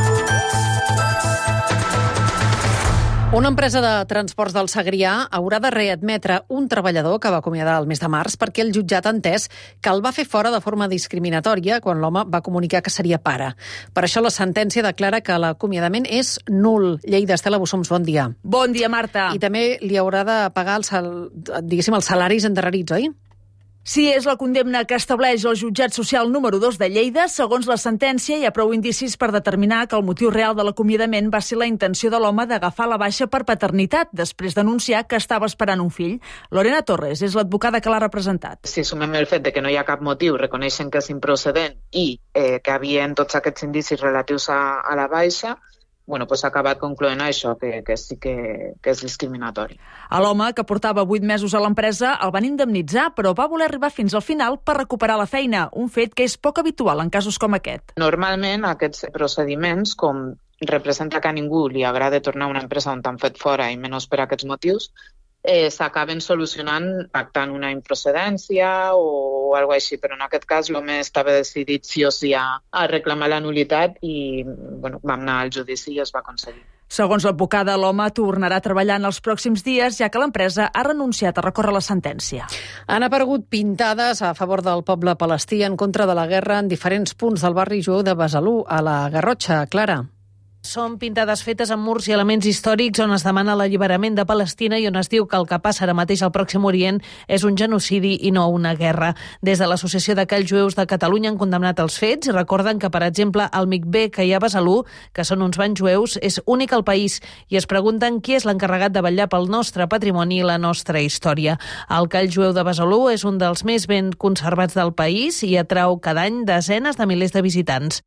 Una empresa de transports del Segrià haurà de readmetre un treballador que va acomiadar el mes de març perquè el jutjat ha entès que el va fer fora de forma discriminatòria quan l'home va comunicar que seria pare. Per això la sentència declara que l'acomiadament és nul. Lleida, Estela Bussoms, bon dia. Bon dia, Marta. I també li haurà de pagar el sal, diguéssim, els salaris endarrerits, oi? Sí, és la condemna que estableix el jutjat social número dos de Lleida. Segons la sentència, hi ha prou indicis per determinar que el motiu real de l'acomiadament va ser la intenció de l'home d'agafar la baixa per paternitat, després d'anunciar que estava esperant un fill. Lorena Torres és l'advocada que l'ha representat. Si sumem el fet de que no hi ha cap motiu, reconeixen que és improcedent i eh, que havien tots aquests indicis relatius a, a la baixa, bueno, pues ha acabat concloent això, que, que sí que, que és discriminatori. A l'home, que portava vuit mesos a l'empresa, el van indemnitzar, però va voler arribar fins al final per recuperar la feina, un fet que és poc habitual en casos com aquest. Normalment, aquests procediments, com representa que a ningú li agrada tornar a una empresa on t'han fet fora i menys per aquests motius, eh, s'acaben solucionant pactant una improcedència o alguna cosa així, però en aquest cas l'home estava decidit sí o sí a, a reclamar la nulitat i bueno, vam anar al judici i es va aconseguir. Segons l'advocada, l'home tornarà a treballar en els pròxims dies, ja que l'empresa ha renunciat a recórrer la sentència. Han aparegut pintades a favor del poble palestí en contra de la guerra en diferents punts del barri jueu de Besalú, a la Garrotxa. Clara. Són pintades fetes amb murs i elements històrics on es demana l'alliberament de Palestina i on es diu que el que passa ara mateix al Pròxim Orient és un genocidi i no una guerra. Des de l'Associació de Calls Jueus de Catalunya han condemnat els fets i recorden que, per exemple, el Mikvé que hi ha a Besalú, que són uns banys jueus, és únic al país i es pregunten qui és l'encarregat de vetllar pel nostre patrimoni i la nostra història. El Call Jueu de Besalú és un dels més ben conservats del país i atrau cada any desenes de milers de visitants.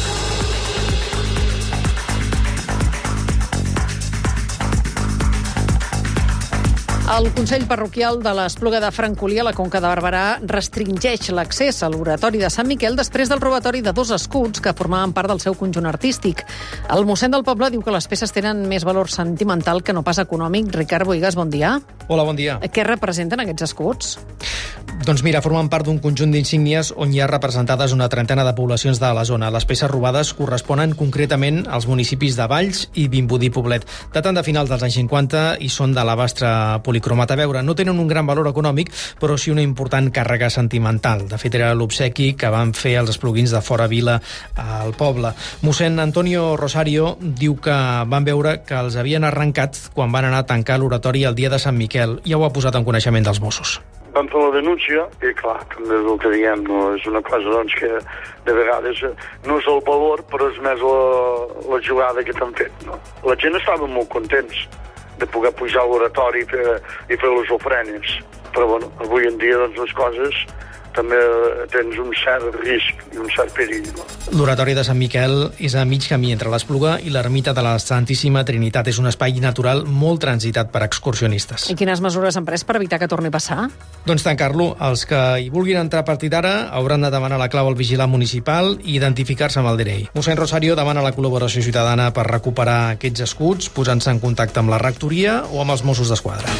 El Consell Parroquial de l'Espluga de Francolí a la Conca de Barberà restringeix l'accés a l'oratori de Sant Miquel després del robatori de dos escuts que formaven part del seu conjunt artístic. El mossèn del poble diu que les peces tenen més valor sentimental que no pas econòmic. Ricard Boigas, bon dia. Hola, bon dia. Què representen aquests escuts? Doncs mira, formen part d'un conjunt d'insígnies on hi ha representades una trentena de poblacions de la zona. Les peces robades corresponen concretament als municipis de Valls i Vimbodí Poblet. Daten de finals dels anys cinquanta i són de la Bastra policromat. A veure, no tenen un gran valor econòmic, però sí una important càrrega sentimental. De fet, era l'obsequi que van fer els espluguins de fora vila al poble. Mossèn Antonio Rosario diu que van veure que els havien arrencat quan van anar a tancar l'oratori el dia de Sant Miquel. Ja ho ha posat en coneixement dels Mossos. Vam fer la denúncia i, clar, també és el que diem, no? És una cosa doncs, que de vegades no és el valor, però és més la, la jugada que t'han fet. No? La gent estava molt contents de poder pujar a l'oratori i fer, i fer les ofrenes. Però bueno, avui en dia doncs, les coses també tens un cert risc i un cert perill. No? L'oratori de Sant Miquel és a mig camí entre l'Espluga i l'ermita de la Santíssima Trinitat. És un espai natural molt transitat per excursionistes. I quines mesures han pres per evitar que torni a passar? Doncs tancar-lo. Els que hi vulguin entrar a partir d'ara hauran de demanar la clau al vigilant municipal i identificar-se amb el D N I. Mossèn Rosario demana la col·laboració ciutadana per recuperar aquests escuts, posant-se en contacte amb la rectoria o amb els Mossos d'Esquadra.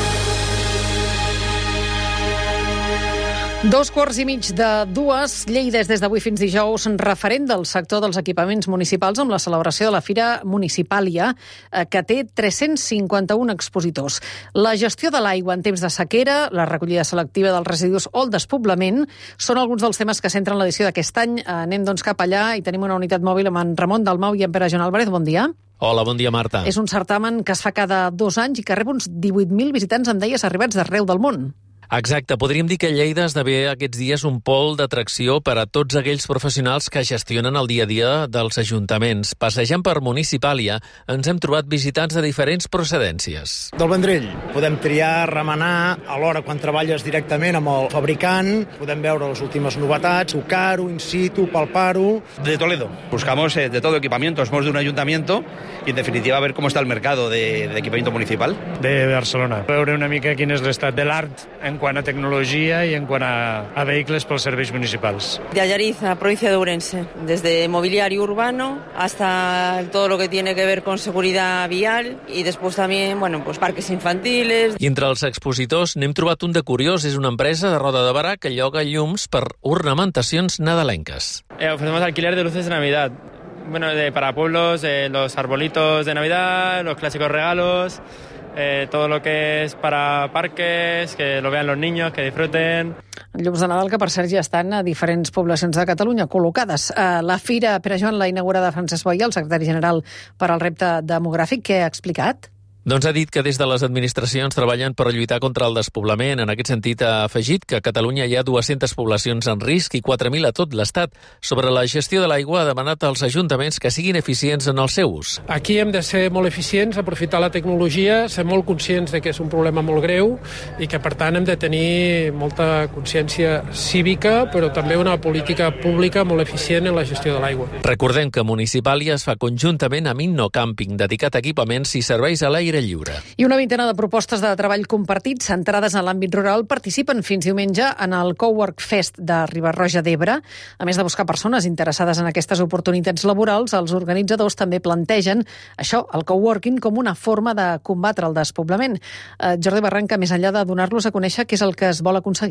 Dos quarts i mig de dues. Lleida és des d'avui fins dijous referent del sector dels equipaments municipals amb la celebració de la Fira Municipàlia, que té tres-cents cinquanta-un expositors. La gestió de l'aigua en temps de sequera, la recollida selectiva dels residus o el despoblament són alguns dels temes que centren l'edició d'aquest any. Anem doncs cap allà i tenim una unitat mòbil amb en Ramon Dalmau i en Pere Joan Álvarez. Bon dia. Hola, bon dia, Marta. És un certamen que es fa cada dos anys i que rep uns divuit mil visitants, em deies, arribats d'arreu del món. Exacte. Podríem dir que Lleida esdevé aquests dies un pol d'atracció per a tots aquells professionals que gestionen el dia a dia dels ajuntaments. Passejant per Municipàlia, ens hem trobat visitants de diferents procedències. Del Vendrell. Podem triar, remenar, alhora quan treballes directament amb el fabricant, podem veure les últimes novetats, tocar-ho, in situ, palpar-ho. De Toledo. Buscamos eh, de todo equipamiento. Somos de un ayuntamiento y, en definitiva, ver cómo está el mercado de, de equipamiento municipal. De Barcelona. Veure una mica quin és l'estat de l'art en en quant a tecnologia y en cuanto a, a vehículos pels serveis municipals. De Allariz, a provincia de Ourense, desde mobiliario urbano hasta todo lo que tiene que ver con seguridad vial y después también, bueno, pues parques infantiles. I entre els expositors n'hem trobat un de curiós. És una empresa de Roda de Barà que lloga llums per ornamentacions nadalenques. Eh, ofrecemos alquiler de luces de Navidad. Bueno, de, para pueblos, eh, los arbolitos de Navidad, los clásicos regalos. Eh, todo lo que es para parques, que lo vean los niños, que disfruten. Llums de Nadal que, per cert, ja estan a diferents poblacions de Catalunya col·locades. La Fira, Pere Joan, l'ha inaugurada Francesc Boia, el secretari general per al repte demogràfic. Què ha explicat? Doncs ha dit que des de les administracions treballen per lluitar contra el despoblament. En aquest sentit ha afegit que a Catalunya hi ha dues-centes poblacions en risc i quatre mil a tot l'Estat. Sobre la gestió de l'aigua ha demanat als ajuntaments que siguin eficients en el seu ús. Aquí hem de ser molt eficients, aprofitar la tecnologia, ser molt conscients de que és un problema molt greu i que, per tant, hem de tenir molta consciència cívica, però també una política pública molt eficient en la gestió de l'aigua. Recordem que Municipàlia es fa conjuntament amb Innocàmping, dedicat a equipaments i serveis a l'aire lliure. I una vintena de propostes de treball compartit centrades en l'àmbit rural participen fins diumenge en el Cowork Fest de Riba-roja d'Ebre. A més de buscar persones interessades en aquestes oportunitats laborals, els organitzadors també plantegen això, el coworking, com una forma de combatre el despoblament. Eh, Jordi Barranca, més enllà de donar-los a conèixer, què és el que es vol aconseguir?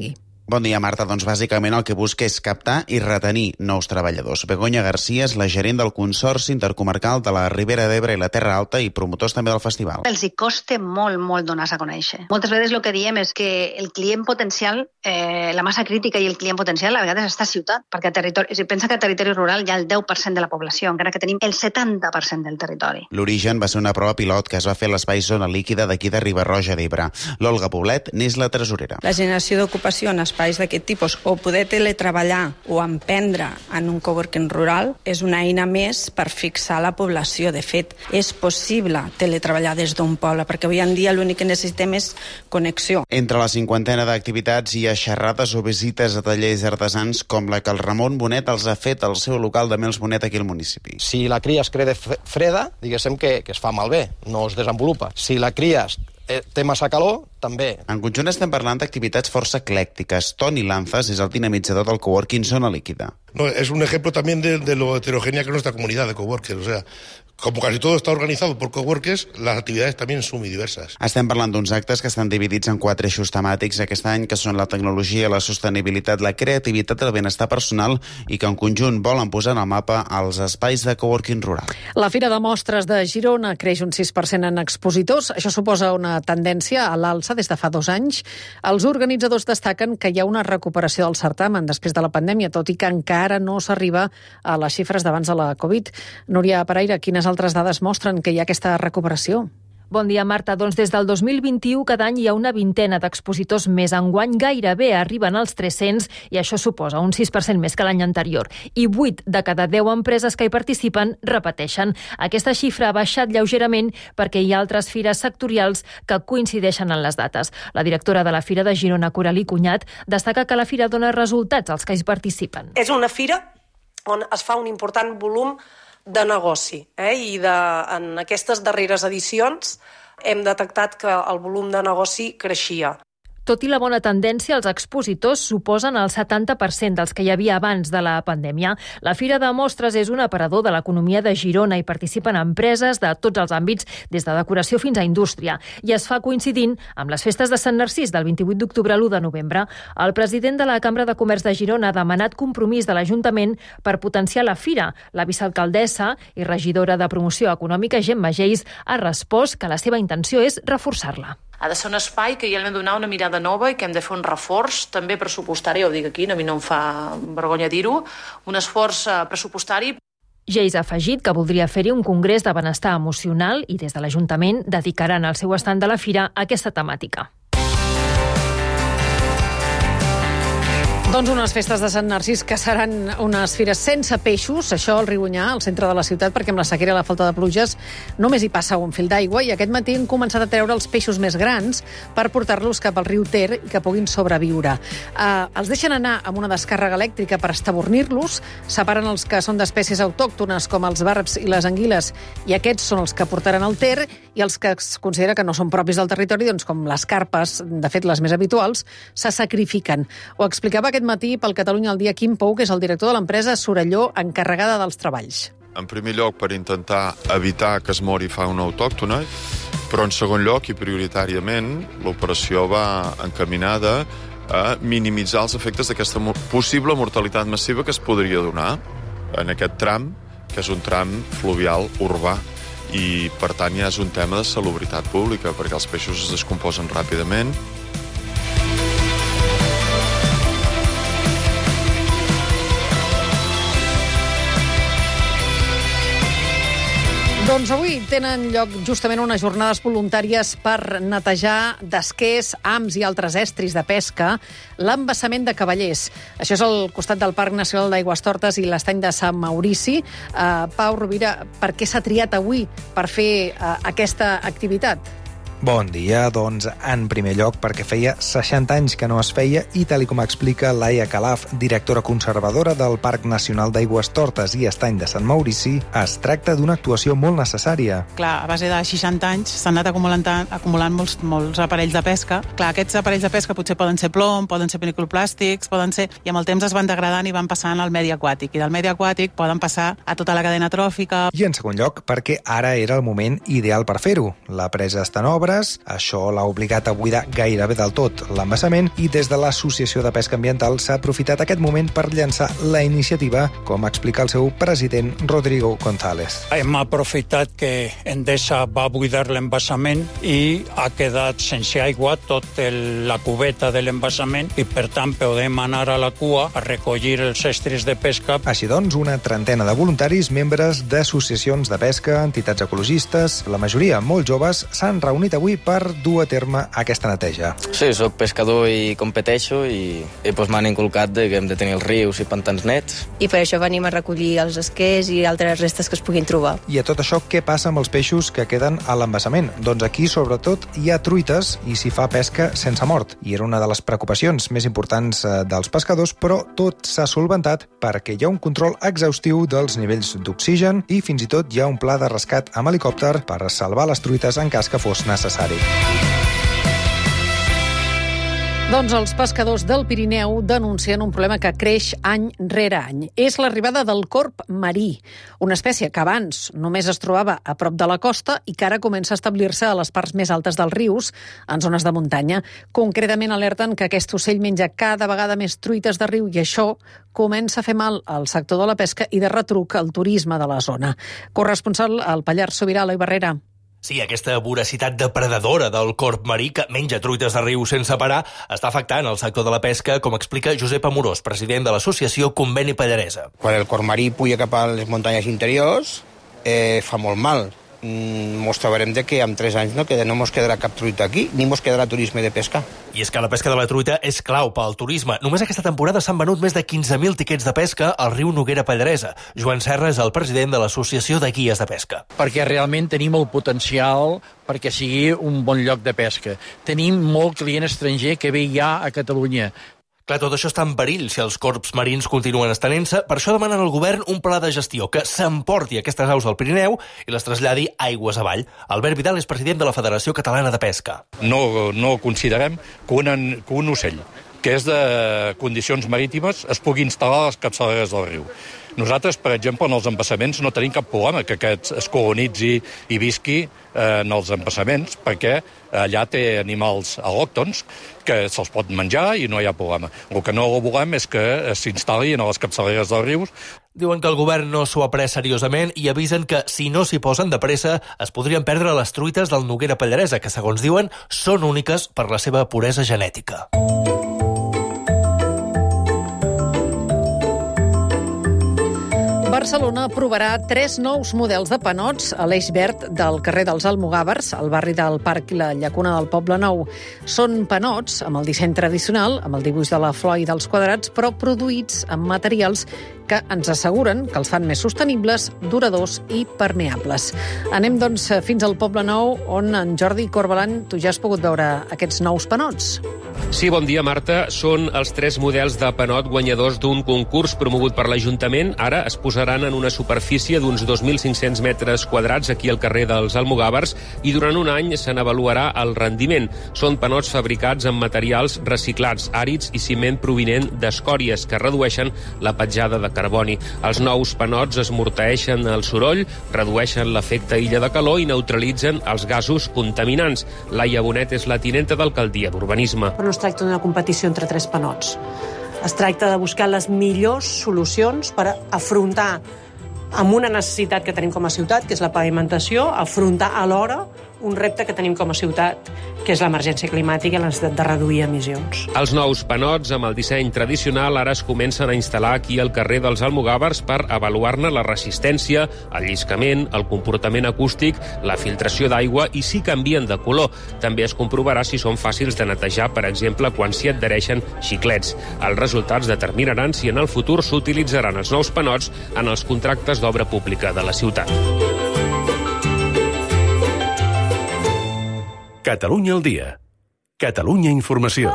Bon dia, Marta. Doncs bàsicament el que busca és captar i retenir nous treballadors. Begoña García és la gerent del Consorci Intercomarcal de la Ribera d'Ebre i la Terra Alta i promotors també del festival. Els hi costa molt, molt donar-se a conèixer. Moltes vegades el que diem és que el client potencial, eh, la massa crítica i el client potencial a vegades està a ciutat, perquè a territori, si pensa que a territori rural hi ha el deu per cent de la població, encara que tenim el setanta per cent del territori. L'origen va ser una prova pilot que es va fer a l'espai Zona Líquida d'aquí de Riba-roja d'Ebre. L'Olga Poblet n'és la tresorera. La generació d'ocupació en espais d'aquest tipus o poder teletreballar o emprendre en un coworking rural és una eina més per fixar la població. De fet, és possible teletreballar des d'un poble, perquè avui en dia l'únic que necessitem és connexió. Entre la cinquantena d'activitats hi ha xerrades o visites a tallers artesans com la que el Ramon Bonet els ha fet al seu local de Mels Bonet aquí al municipi. Si la cria es crea freda, diguéssim que, que es fa malbé, no es desenvolupa. Si la cria té massa calor, també. En conjunt estem parlant d'activitats força eclèctiques. Toni Lanzas és el dinamitzador del coworking Zona Líquida. No, es un ejemplo también de, de lo heterogénea que es nuestra comunidad de coworkers. O sea, como casi todo está organizado por coworkers, las actividades también son muy diversas. Estem parlant d'uns actes que estan dividits en quatre eixos temàtics aquest any, que són la tecnologia, la sostenibilitat, la creativitat i el benestar personal, i que en conjunt volen posar en el mapa els espais de coworking rural. La Fira de Mostres de Girona creix un sis per cent en expositors. Això suposa una tendència a l'alça des de fa dos anys. Els organitzadors destaquen que hi ha una recuperació del certamen després de la pandèmia, tot i que encara no s'arriba a les xifres d'abans de la Covid. Núria Paraire, quines altres dades mostren que hi ha aquesta recuperació? Bon dia, Marta. Doncs des del dos mil vint-i-u cada any hi ha una vintena d'expositors més. Enguany gairebé arriben als tres-cents i això suposa un sis per cent més que l'any anterior. I vuit de cada deu empreses que hi participen repeteixen. Aquesta xifra ha baixat lleugerament perquè hi ha altres fires sectorials que coincideixen en les dates. La directora de la Fira de Girona, Coralí Cunyat, destaca que la fira dona resultats als que hi participen. És una fira on es fa un important volum de negoci, eh? I de, en aquestes darreres edicions hem detectat que el volum de negoci creixia. Tot i la bona tendència, els expositors suposen el setanta per cent dels que hi havia abans de la pandèmia. La Fira de Mostres és un aparador de l'economia de Girona i participen empreses de tots els àmbits, des de decoració fins a indústria. I es fa coincidint amb les festes de Sant Narcís del vint-i-vuit d'octubre a l'u de novembre. El president de la Cambra de Comerç de Girona ha demanat compromís de l'Ajuntament per potenciar la fira. La vicealcaldessa i regidora de Promoció Econòmica, Gemma Geis, ha respost que la seva intenció és reforçar-la. Ha de ser un espai que hi hem de donar una mirada nova i que hem de fer un reforç, també pressupostari, ja ho dic aquí, a mi no em fa vergonya dir-ho, un esforç pressupostari. Geis ha afegit que voldria fer-hi un congrés de benestar emocional i des de l'Ajuntament dedicaran el seu estand de la fira a aquesta temàtica. Doncs unes festes de Sant Narcís que seran unes fires sense peixos, això al riu Onyar, al centre de la ciutat, perquè amb la sequera i la falta de pluges només hi passa un fil d'aigua i aquest matí han començat a treure els peixos més grans per portar-los cap al riu Ter i que puguin sobreviure. Uh, els deixen anar amb una descàrrega elèctrica per estabornir-los, separen els que són d'espècies autòctones com els barbs i les anguiles i aquests són els que portaran al Ter i els que es considera que no són propis del territori, doncs com les carpes, de fet les més habituals, se sacrifiquen. Ho explicava aquest matí pel Catalunya al dia Quim Pou, que és el director de l'empresa Sorelló, encarregada dels treballs. En primer lloc, per intentar evitar que es mori fauna autòctona, però en segon lloc, i prioritàriament, l'operació va encaminada a minimitzar els efectes d'aquesta possible mortalitat massiva que es podria donar en aquest tram, que és un tram fluvial urbà, i per tant ja és un tema de salubritat pública, perquè els peixos es descomposen ràpidament. Doncs avui tenen lloc justament unes jornades voluntàries per netejar d'esquers, hams i altres estris de pesca l'embassament de Cavallers. Això és al costat del Parc Nacional d'Aigüestortes i l'estany de Sant Maurici. Uh, Pau Rovira, per què s'ha triat avui per fer uh, aquesta activitat? Bon dia, doncs en primer lloc perquè feia seixanta anys que no es feia i tal com explica Laia Calaf, directora conservadora del Parc Nacional d'Aigüestortes i Estany de Sant Maurici, es tracta d'una actuació molt necessària. Clar, a base de seixanta anys s'han anat acumulant, acumulant molts, molts aparells de pesca. Clar, aquests aparells de pesca potser poden ser plom, poden ser microplàstics, poden ser... i amb el temps es van degradant i van passant al medi aquàtic. I del medi aquàtic poden passar a tota la cadena tròfica. I en segon lloc perquè ara era el moment ideal per fer-ho. La presa està nova obres. Això l'ha obligat a buidar gairebé del tot l'embassament i des de l'Associació de Pesca Ambiental s'ha aprofitat aquest moment per llançar la iniciativa, com explica el seu president Rodrigo González. Hem aprofitat que Endesa va buidar l'embassament i ha quedat sense aigua tota la cubeta de l'embassament i per tant podem anar a la cua a recollir els estris de pesca. Així doncs, una trentena de voluntaris, membres d'associacions de pesca, entitats ecologistes, la majoria molt joves, s'han reunit avui per dur a terme aquesta neteja. Sí, soc pescador i competeixo i, i doncs m'han inculcat de que hem de tenir els rius i pantans nets. I per això venim a recollir els esquers i altres restes que es puguin trobar. I a tot això, què passa amb els peixos que queden a l'embassament? Doncs aquí, sobretot, hi ha truites i s'hi fa pesca sense mort. I era una de les preocupacions més importants dels pescadors, però tot s'ha solventat perquè hi ha un control exhaustiu dels nivells d'oxigen i fins i tot hi ha un pla de rescat amb helicòpter per salvar les truites en cas que fos necessari. Doncs els pescadors del Pirineu denuncien un problema que creix any rere any. És l'arribada del corb marí, una espècie que abans només es trobava a prop de la costa i que ara comença a establir-se a les parts més altes dels rius, en zones de muntanya. Concretament alerten que aquest ocell menja cada vegada més truites de riu i això comença a fer mal al sector de la pesca i de retruc al turisme de la zona. Corresponsal al Pallars Sobirà, Eloi Barrera. Sí, aquesta voracitat depredadora del corb marí que menja truites de riu sense parar està afectant el sector de la pesca, com explica Josep Amorós, president de l'associació Conveni Pallaresa. Quan el corb marí puja cap a les muntanyes interiors, eh, fa molt mal. Mm, mos trobarem de que en tres anys no, queda, no mos quedarà cap truita aquí, ni mos quedarà turisme de pesca. I és que la pesca de la truita és clau pel turisme. Només aquesta temporada s'han venut més de quinze mil tiquets de pesca al riu Noguera Pallaresa. Joan Serra és el president de l'Associació de Guies de Pesca. Perquè realment tenim el potencial perquè sigui un bon lloc de pesca. Tenim molt client estranger que ve ja a Catalunya. Clar, tot això està en perill si els corbs marins continuen estenent-se. Per això demanen al govern un pla de gestió que s'emporti aquestes aus al Pirineu i les traslladi aigües avall. Albert Vidal és president de la Federació Catalana de Pesca. No, no considerem que un, que un ocell que és de condicions marítimes es pugui instal·lar a les capçaleres del riu. Nosaltres, per exemple, en els embassaments no tenim cap problema que aquest es colonitzi i visqui eh, en els embassaments, perquè allà té animals al·lòctons que se'ls pot menjar i no hi ha problema. El que no volem és que s'instal·li a les capçaleres dels rius. Diuen que el govern no s'ho ha pres seriosament i avisen que, si no s'hi posen de pressa, es podrien perdre les truites del Noguera Pallaresa, que, segons diuen, són úniques per la seva puresa genètica. Barcelona aprovarà tres nous models de panots a l'eix verd del carrer dels Almogàvers, al barri del Parc i la Llacuna del Poble Nou. Són panots amb el disseny tradicional, amb el dibuix de la flor i dels quadrats, però produïts amb materials que ens asseguren que els fan més sostenibles, duradors i permeables. Anem, doncs, fins al Poble Nou, on en Jordi Corbalan, tu ja has pogut veure aquests nous panots. Sí, bon dia, Marta. Són els tres models de panot guanyadors d'un concurs promogut per l'Ajuntament. Ara es posaran en una superfície d'uns dos mil cinc-cents metres quadrats aquí al carrer dels Almogàvers i durant un any se n'avaluarà el rendiment. Són panots fabricats amb materials reciclats, àrids i ciment provinent d'escòries que redueixen la petjada de carboni. Els nous panots esmorteeixen el soroll, redueixen l'efecte illa de calor i neutralitzen els gasos contaminants. Laia Bonet és la tinenta d'alcaldia d'Urbanisme. No es tracta d'una competició entre tres panots. Es tracta de buscar les millors solucions per afrontar amb una necessitat que tenim com a ciutat, que és la pavimentació, afrontar alhora un repte que tenim com a ciutat, que és l'emergència climàtica i la necessitat de reduir emissions. Els nous panots, amb el disseny tradicional, ara es comencen a instal·lar aquí al carrer dels Almogàvers per avaluar-ne la resistència, el lliscament, el comportament acústic, la filtració d'aigua i si canvien de color. També es comprovarà si són fàcils de netejar, per exemple, quan s'hi adhereixen xiclets. Els resultats determinaran si en el futur s'utilitzaran els nous panots en els contractes d'obra pública de la ciutat. Catalunya al dia. Catalunya Informació.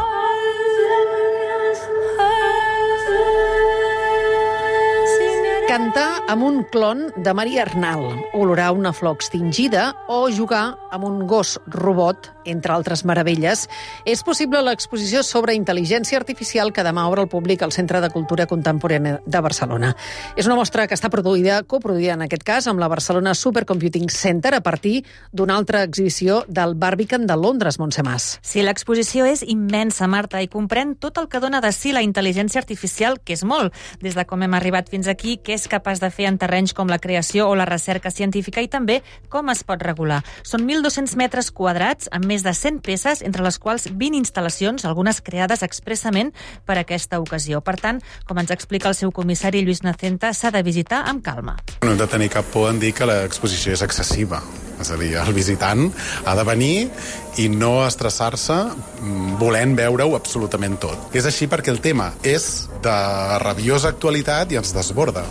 Cantar amb un clon de Maria Arnal, olorar una flor extingida o jugar amb un gos robot entre altres meravelles, és possible l'exposició sobre intel·ligència artificial que demà obre al públic al Centre de Cultura Contemporània de Barcelona. És una mostra que està produïda, coproduïda en aquest cas, amb la Barcelona Supercomputing Center a partir d'una altra exhibició del Barbican de Londres, Montse Mas. Sí, l'exposició és immensa, Marta, i comprèn tot el que dona de si la intel·ligència artificial, que és molt, des de com hem arribat fins aquí, què és capaç de fer en terrenys com la creació o la recerca científica i també com es pot regular. Són mil dos-cents metres quadrats amb més de cent peces, entre les quals vint instal·lacions, algunes creades expressament per a aquesta ocasió. Per tant, com ens explica el seu comissari Lluís Nacenta, s'ha de visitar amb calma. No hem de tenir cap por en dir que l'exposició és excessiva. És a dir, el visitant ha de venir i no estressar-se volent veure-ho absolutament tot. És així perquè el tema és de rabiosa actualitat i ens desborda.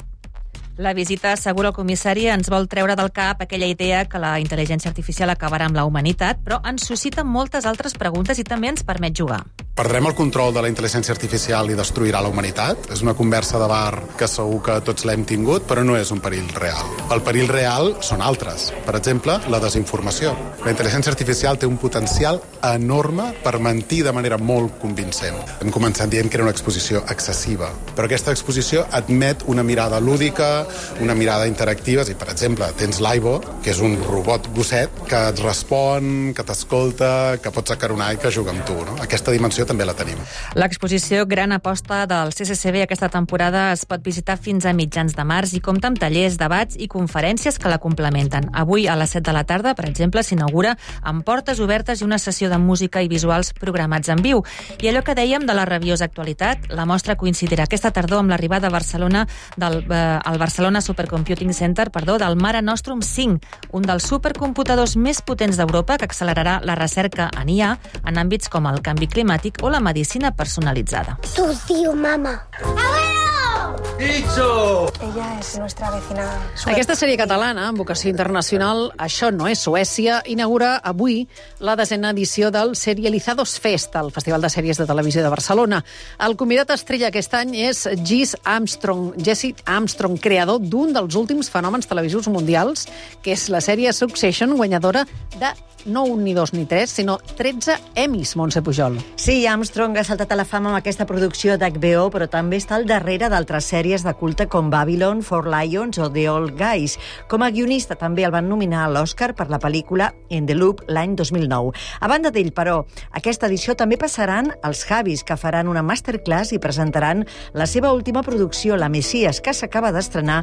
La visita, assegura el comissari, ens vol treure del cap aquella idea que la intel·ligència artificial acabarà amb la humanitat, però ens suscita moltes altres preguntes i també ens permet jugar. Perdrem el control de la intel·ligència artificial i destruirà la humanitat? És una conversa de bar que segur que tots l'hem tingut, però no és un perill real. El perill real són altres. Per exemple, la desinformació. La intel·ligència artificial té un potencial enorme per mentir de manera molt convincent. Hem començat dient que era una exposició excessiva, però aquesta exposició admet una mirada lúdica, una mirada interactiva. I, per exemple, tens l'Aibo, que és un robot gosset que et respon, que t'escolta, que pots acaronar i que juga amb tu. No? Aquesta dimensió també la tenim. L'exposició Gran Aposta del C C C B aquesta temporada es pot visitar fins a mitjans de març i compta amb tallers, debats i conferències que la complementen. Avui a les set de la tarda, per exemple, s'inaugura amb portes obertes i una sessió de música i visuals programats en viu. I allò que dèiem de la rabiosa actualitat, la mostra coincidirà aquesta tardor amb l'arribada a Barcelona del eh, al Barcelona Supercomputing Center, perdó, del Mare Nostrum cinc, un dels supercomputadors més potents d'Europa que accelerarà la recerca en I A en àmbits com el canvi climàtic o la medicina personalitzada. Tu diu, mama. ¡Abuelo! ¡Dicho! Ella és nuestra vecina. Aquesta sèrie catalana, amb vocació internacional, Això no és Suècia, inaugura avui la desena edició del Serializados Fest, el Festival de Sèries de Televisió de Barcelona. El convidat estrella aquest any és Jesse Armstrong, Jesse Armstrong, creador d'un dels últims fenòmens televisius mundials, que és la sèrie Succession, guanyadora de no un, ni dos, ni tres, sinó tretze Emmys, Montse Pujol. Sí, Armstrong ha saltat a la fama amb aquesta producció d'H B O, però també està al darrere d'altres sèries de culte com Babylon, Four Lions o The Old Guys. Com a guionista també el van nominar a l'Oscar per la pel·lícula In the Loop l'any dos mil nou. A banda d'ell, però, aquesta edició també passaran els Javis, que faran una masterclass i presentaran la seva última producció, La Messias, que s'acaba d'estrenar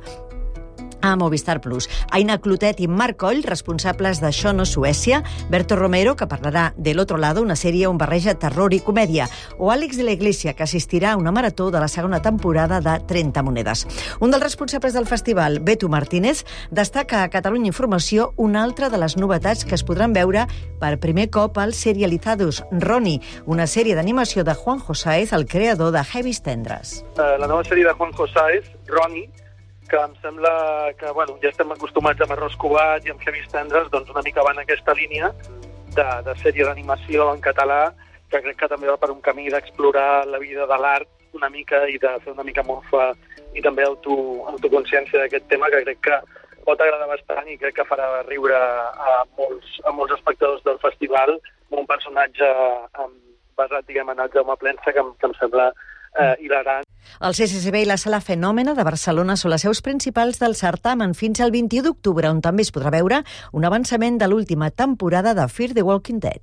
a Movistar Plus. Aina Clotet i Marc Coll, responsables d'Això no Suècia, Berto Romero, que parlarà de L'Otro Lado, una sèrie on barreja terror i comèdia, o Àlex de la Iglesia, que assistirà a una marató de la segona temporada de trenta monedes. Un dels responsables del festival, Beto Martínez, destaca a Catalunya Informació una altra de les novetats que es podran veure per primer cop al Serializados, Ronnie, una sèrie d'animació de Juanjo Sáez, el creador de Heavis Tendres. Uh, la nova sèrie de Juanjo Sáez, Ronnie, que em sembla que, bueno, ja estem acostumats amb Arròs Covat i amb Heavis Tendres, doncs una mica va en aquesta línia de, de sèrie d'animació en català, que crec que també va per un camí d'explorar la vida de l'art una mica i de fer una mica mofa i també auto, autoconsciència d'aquest tema, que crec que pot agradar bastant i crec que farà riure a molts, a molts espectadors del festival, amb un personatge basat, diguem, en el Jaume Plensa, que, que em sembla eh, hilarant. El C C C B i la Sala Fenòmena de Barcelona són les seus principals del certamen fins al vint-i-u d'octubre, on també es podrà veure un avançament de l'última temporada de Fear the Walking Dead.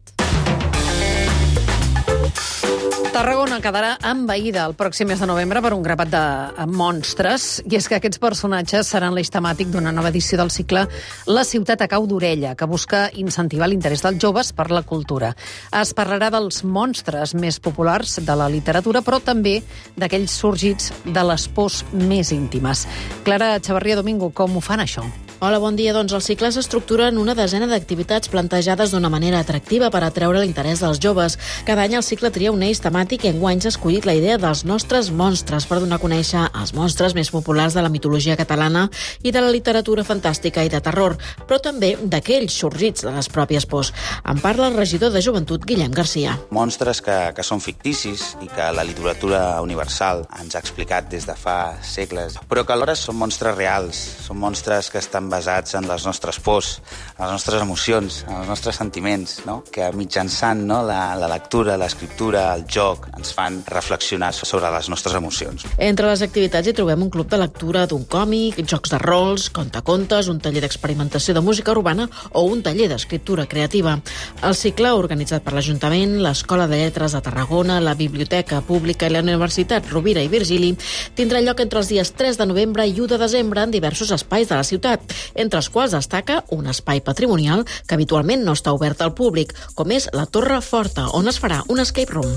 Tarragona quedarà envaïda el pròxim mes de novembre per un grapat de monstres, i és que aquests personatges seran l'eix temàtic d'una nova edició del cicle La ciutat a cau d'orella, que busca incentivar l'interès dels joves per la cultura. Es parlarà dels monstres més populars de la literatura, però també d'aquells sorgits de les pors més íntimes. Clara Xavarria Domingo, com ho fan això? Hola, bon dia. Doncs el cicle s'estructura en una desena d'activitats plantejades d'una manera atractiva per atreure l'interès dels joves. Cada any el cicle tria un eix temàtic i enguany s'ha escollit la idea dels nostres monstres per donar a conèixer els monstres més populars de la mitologia catalana i de la literatura fantàstica i de terror, però també d'aquells sorgits de les pròpies pors. En parla el regidor de Joventut, Guillem Garcia. Monstres que, que són ficticis i que la literatura universal ens ha explicat des de fa segles, però que alhora són monstres reals, són monstres que estan basats en les nostres pors, en les nostres emocions, en els nostres sentiments, no? Que mitjançant no, la, la lectura, l'escriptura, el joc, ens fan reflexionar sobre les nostres emocions. Entre les activitats hi trobem un club de lectura d'un còmic, jocs de rols, contacontes, un taller d'experimentació de música urbana o un taller d'escriptura creativa. El cicle, organitzat per l'Ajuntament, l'Escola de Lletres de Tarragona, la Biblioteca Pública i la Universitat Rovira i Virgili, tindrà lloc entre els dies tres de novembre i u de desembre en diversos espais de la ciutat, entre els quals destaca un espai patrimonial que habitualment no està obert al públic, com és la Torre Forta, on es farà un escape room.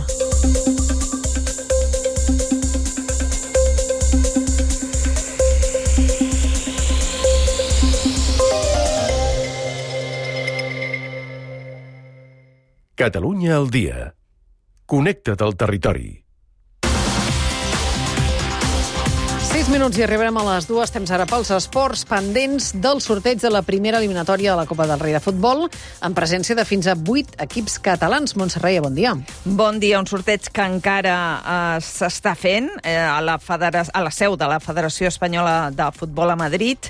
Catalunya al dia. Connecta't al territori. sis minuts i arribarem a les dues. Temps ara pels esports, pendents del sorteig de la primera eliminatòria de la Copa del Rei de Futbol, en presència de fins a vuit equips catalans. Montse Reia, bon dia. Bon dia. Un sorteig que encara eh, s'està fent eh, a, la federa... a la seu de la Federació Espanyola de Futbol a Madrid.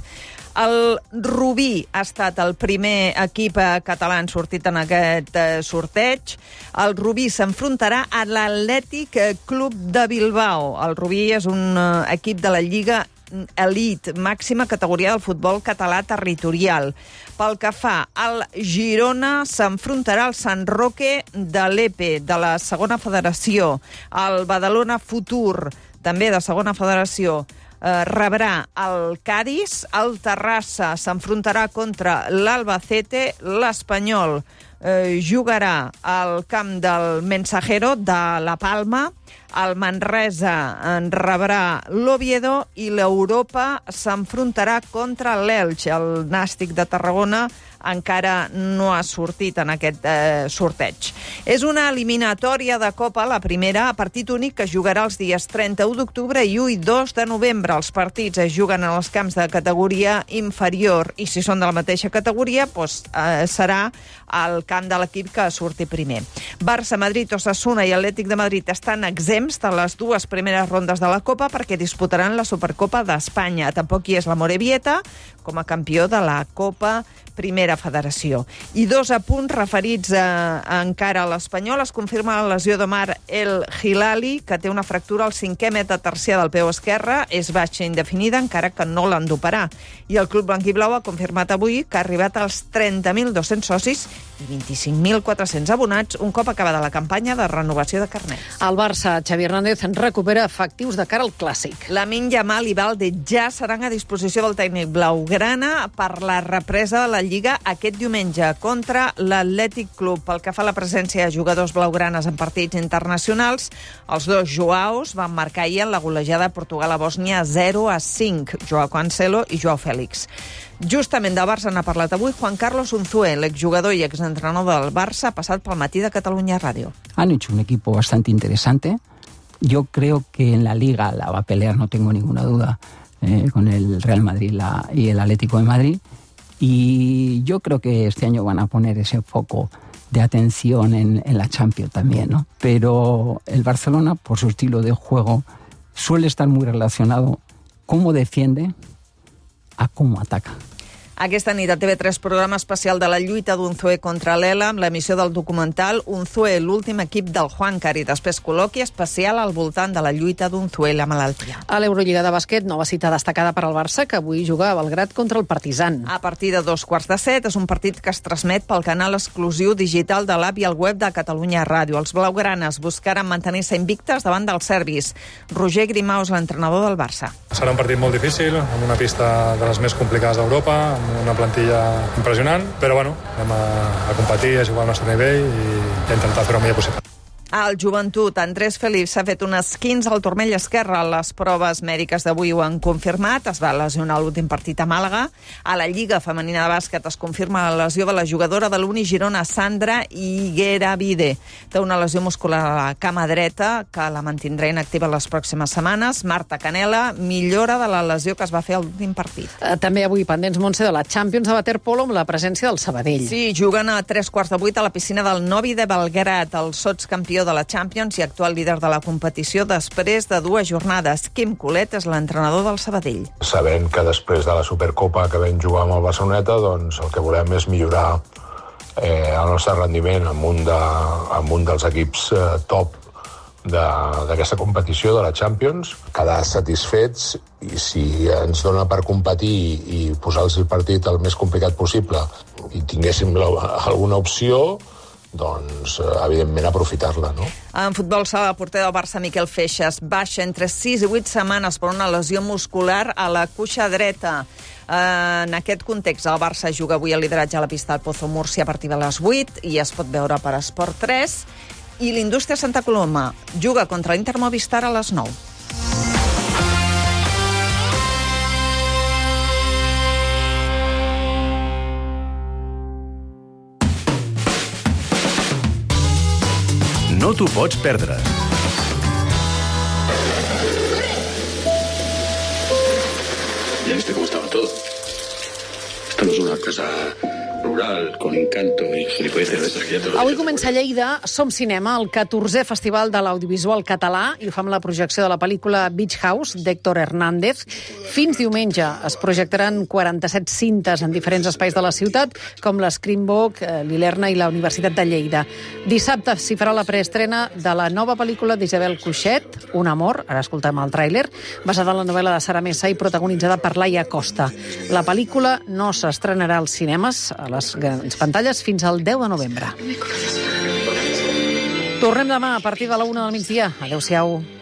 El Rubí ha estat el primer equip català sortit en aquest sorteig. El Rubí s'enfrontarà a l'Atlètic Club de Bilbao. El Rubí és un equip de la Lliga Elite, màxima categoria del futbol català territorial. Pel que fa al Girona, s'enfrontarà al Sant Roque de l'Epe, de la segona federació. El Badalona Futur, també de segona federació, Eh, rebrà el Cádiz, el Terrassa s'enfrontarà contra l'Albacete, l'Espanyol eh, jugarà al camp del Mensajero de La Palma, el Manresa en rebrà l'Oviedo i l'Europa s'enfrontarà contra l'Elx. El Nàstic de Tarragona encara no ha sortit en aquest eh, sorteig. És una eliminatòria de Copa, la primera, a partit únic, que es jugarà els dies trenta-u d'octubre i u i dos de novembre. Els partits es juguen en els camps de categoria inferior i si són de la mateixa categoria, doncs, eh, serà al camp de l'equip que surti primer. Barça, Madrid, Osasuna i Atlètic de Madrid estan exempts de les dues primeres rondes de la Copa perquè disputaran la Supercopa d'Espanya. Tampoc hi és la Morevieta com a campió de la Copa Primera Federació. I dos apunts referits a, a encara a l'Espanyol. Es confirma la lesió d'Omar El Hilali, que té una fractura al cinquè metatarsià del peu esquerre. És baixa indefinida, encara que no l'han d'operar. I el Club Blanquiblau ha confirmat avui que ha arribat als trenta mil dos-cents socis i vint-i-cinc mil quatre-cents abonats un cop acabada la campanya de renovació de carnets. El Barça, Xavi Hernández, en recupera efectius de cara al Clàssic. Lamine Yamal i Valde ja seran a disposició del tècnic blaugrana per la represa de la Lliga aquest diumenge contra l'Atlètic Club. Pel que fa a la presència de jugadors blaugranes en partits internacionals, els dos Joaos van marcar ahir en la golejada de Portugal a Bòsnia zero a cinc, Joao Cancelo i Joao Félix. Justament del Barça n'ha parlat avui Juan Carlos Unzué, l'exjugador i exentrenador del Barça, ha passat pel matí de Catalunya Ràdio. Han hecho un equipo bastante interesante. Yo creo que en la Liga la va a pelear, no tengo ninguna duda, eh, con el Real Madrid la, y el Atlético de Madrid. Y yo creo que este año van a poner ese foco de atención en, en la Champions también, ¿no? Pero el Barcelona, por su estilo de juego, suele estar muy relacionado cómo defiende a cómo ataca. Aquesta nit a T V tres, programa especial de la lluita d'Unzué contra l'Ela amb l'emissió del documental Unzué, l'últim equip del Juancar, i després col·loqui especial al voltant de la lluita d'Unzué i la malaltia. A l'Eurolliga de bàsquet, nova cita destacada per al Barça, que avui juga a Belgrat contra el Partizan. A partir de dos quarts de set, és un partit que es transmet pel canal exclusiu digital de l'app i el web de Catalunya Ràdio. Els blaugranes buscaran mantenir-se invictes davant dels serbis. Roger Grimaus, l'entrenador del Barça. Serà un partit molt difícil, amb una pista de les més complicades d'Europa, amb una plantilla impressionant, però bueno, anem a, a competir, a jugar al nostre nivell i a intentar fer-ho el millor possible. Al Joventut, Andrés Feliz s'ha fet un esquinç al turmell esquerre. Les proves mèdiques d'avui ho han confirmat. Es va lesionar l'últim partit a Màlaga. A la Lliga Femenina de Bàsquet es confirma la lesió de la jugadora de l'Uni Girona, Sandra Higueravide. Té una lesió muscular a la cama dreta que la mantindrà inactiva les pròximes setmanes. Marta Canela millora de la lesió que es va fer a l'últim partit. També avui pendents, Montse, de la Champions de waterpolo amb la presència del Sabadell. Sí, juguen a tres quarts de vuit a la piscina del Novi de Belgrat. Els sots campions campió de la Champions i actual líder de la competició després de dues jornades. Quim Colet és l'entrenador del Sabadell. Sabent que després de la Supercopa que vam jugar amb el Barceloneta, doncs el que volem és millorar eh, el nostre rendiment amb un, de, amb un dels equips eh, top d'aquesta competició, de la Champions, quedar satisfets, i si ens dona per competir i posar-los el partit el més complicat possible i tinguéssim alguna opció, doncs, evidentment, aprofitar-la, no? En futbol sala, el porter del Barça, Miquel Feixas, baixa entre sis i vuit setmanes per una lesió muscular a la cuixa dreta. En aquest context, el Barça juga avui el lideratge a la pista del Pozo Múrcia a partir de les vuit i es pot veure per Esport tres. I l'Indústria Santa Coloma juga contra l'Inter Movistar a les nou. No t'ho pots perdre. ¿Ya viste cómo estaba todo? Esto no es una casa rural, con encanto i gilipolleces de esas que ya todos... Avui comença a Lleida Som Cinema, el catorzè Festival de l'Audiovisual Català, i ho fa amb la projecció de la pel·lícula Beach House, d'Héctor Hernández. Fins diumenge es projectaran quaranta-set cintes en diferents espais de la ciutat, com l'Screenbook, l'Ilerna i la Universitat de Lleida. Dissabte s'hi farà la preestrena de la nova pel·lícula d'Isabel Cuixet, Un amor, ara escoltem el tràiler, basada en la novel·la de Sara Messa i protagonitzada per Laia Costa. La pel·lícula no s'estrenarà als cinemes, a les grans pantalles, fins al deu de novembre. Tornem demà a partir de la una del migdia. Adéu-siau.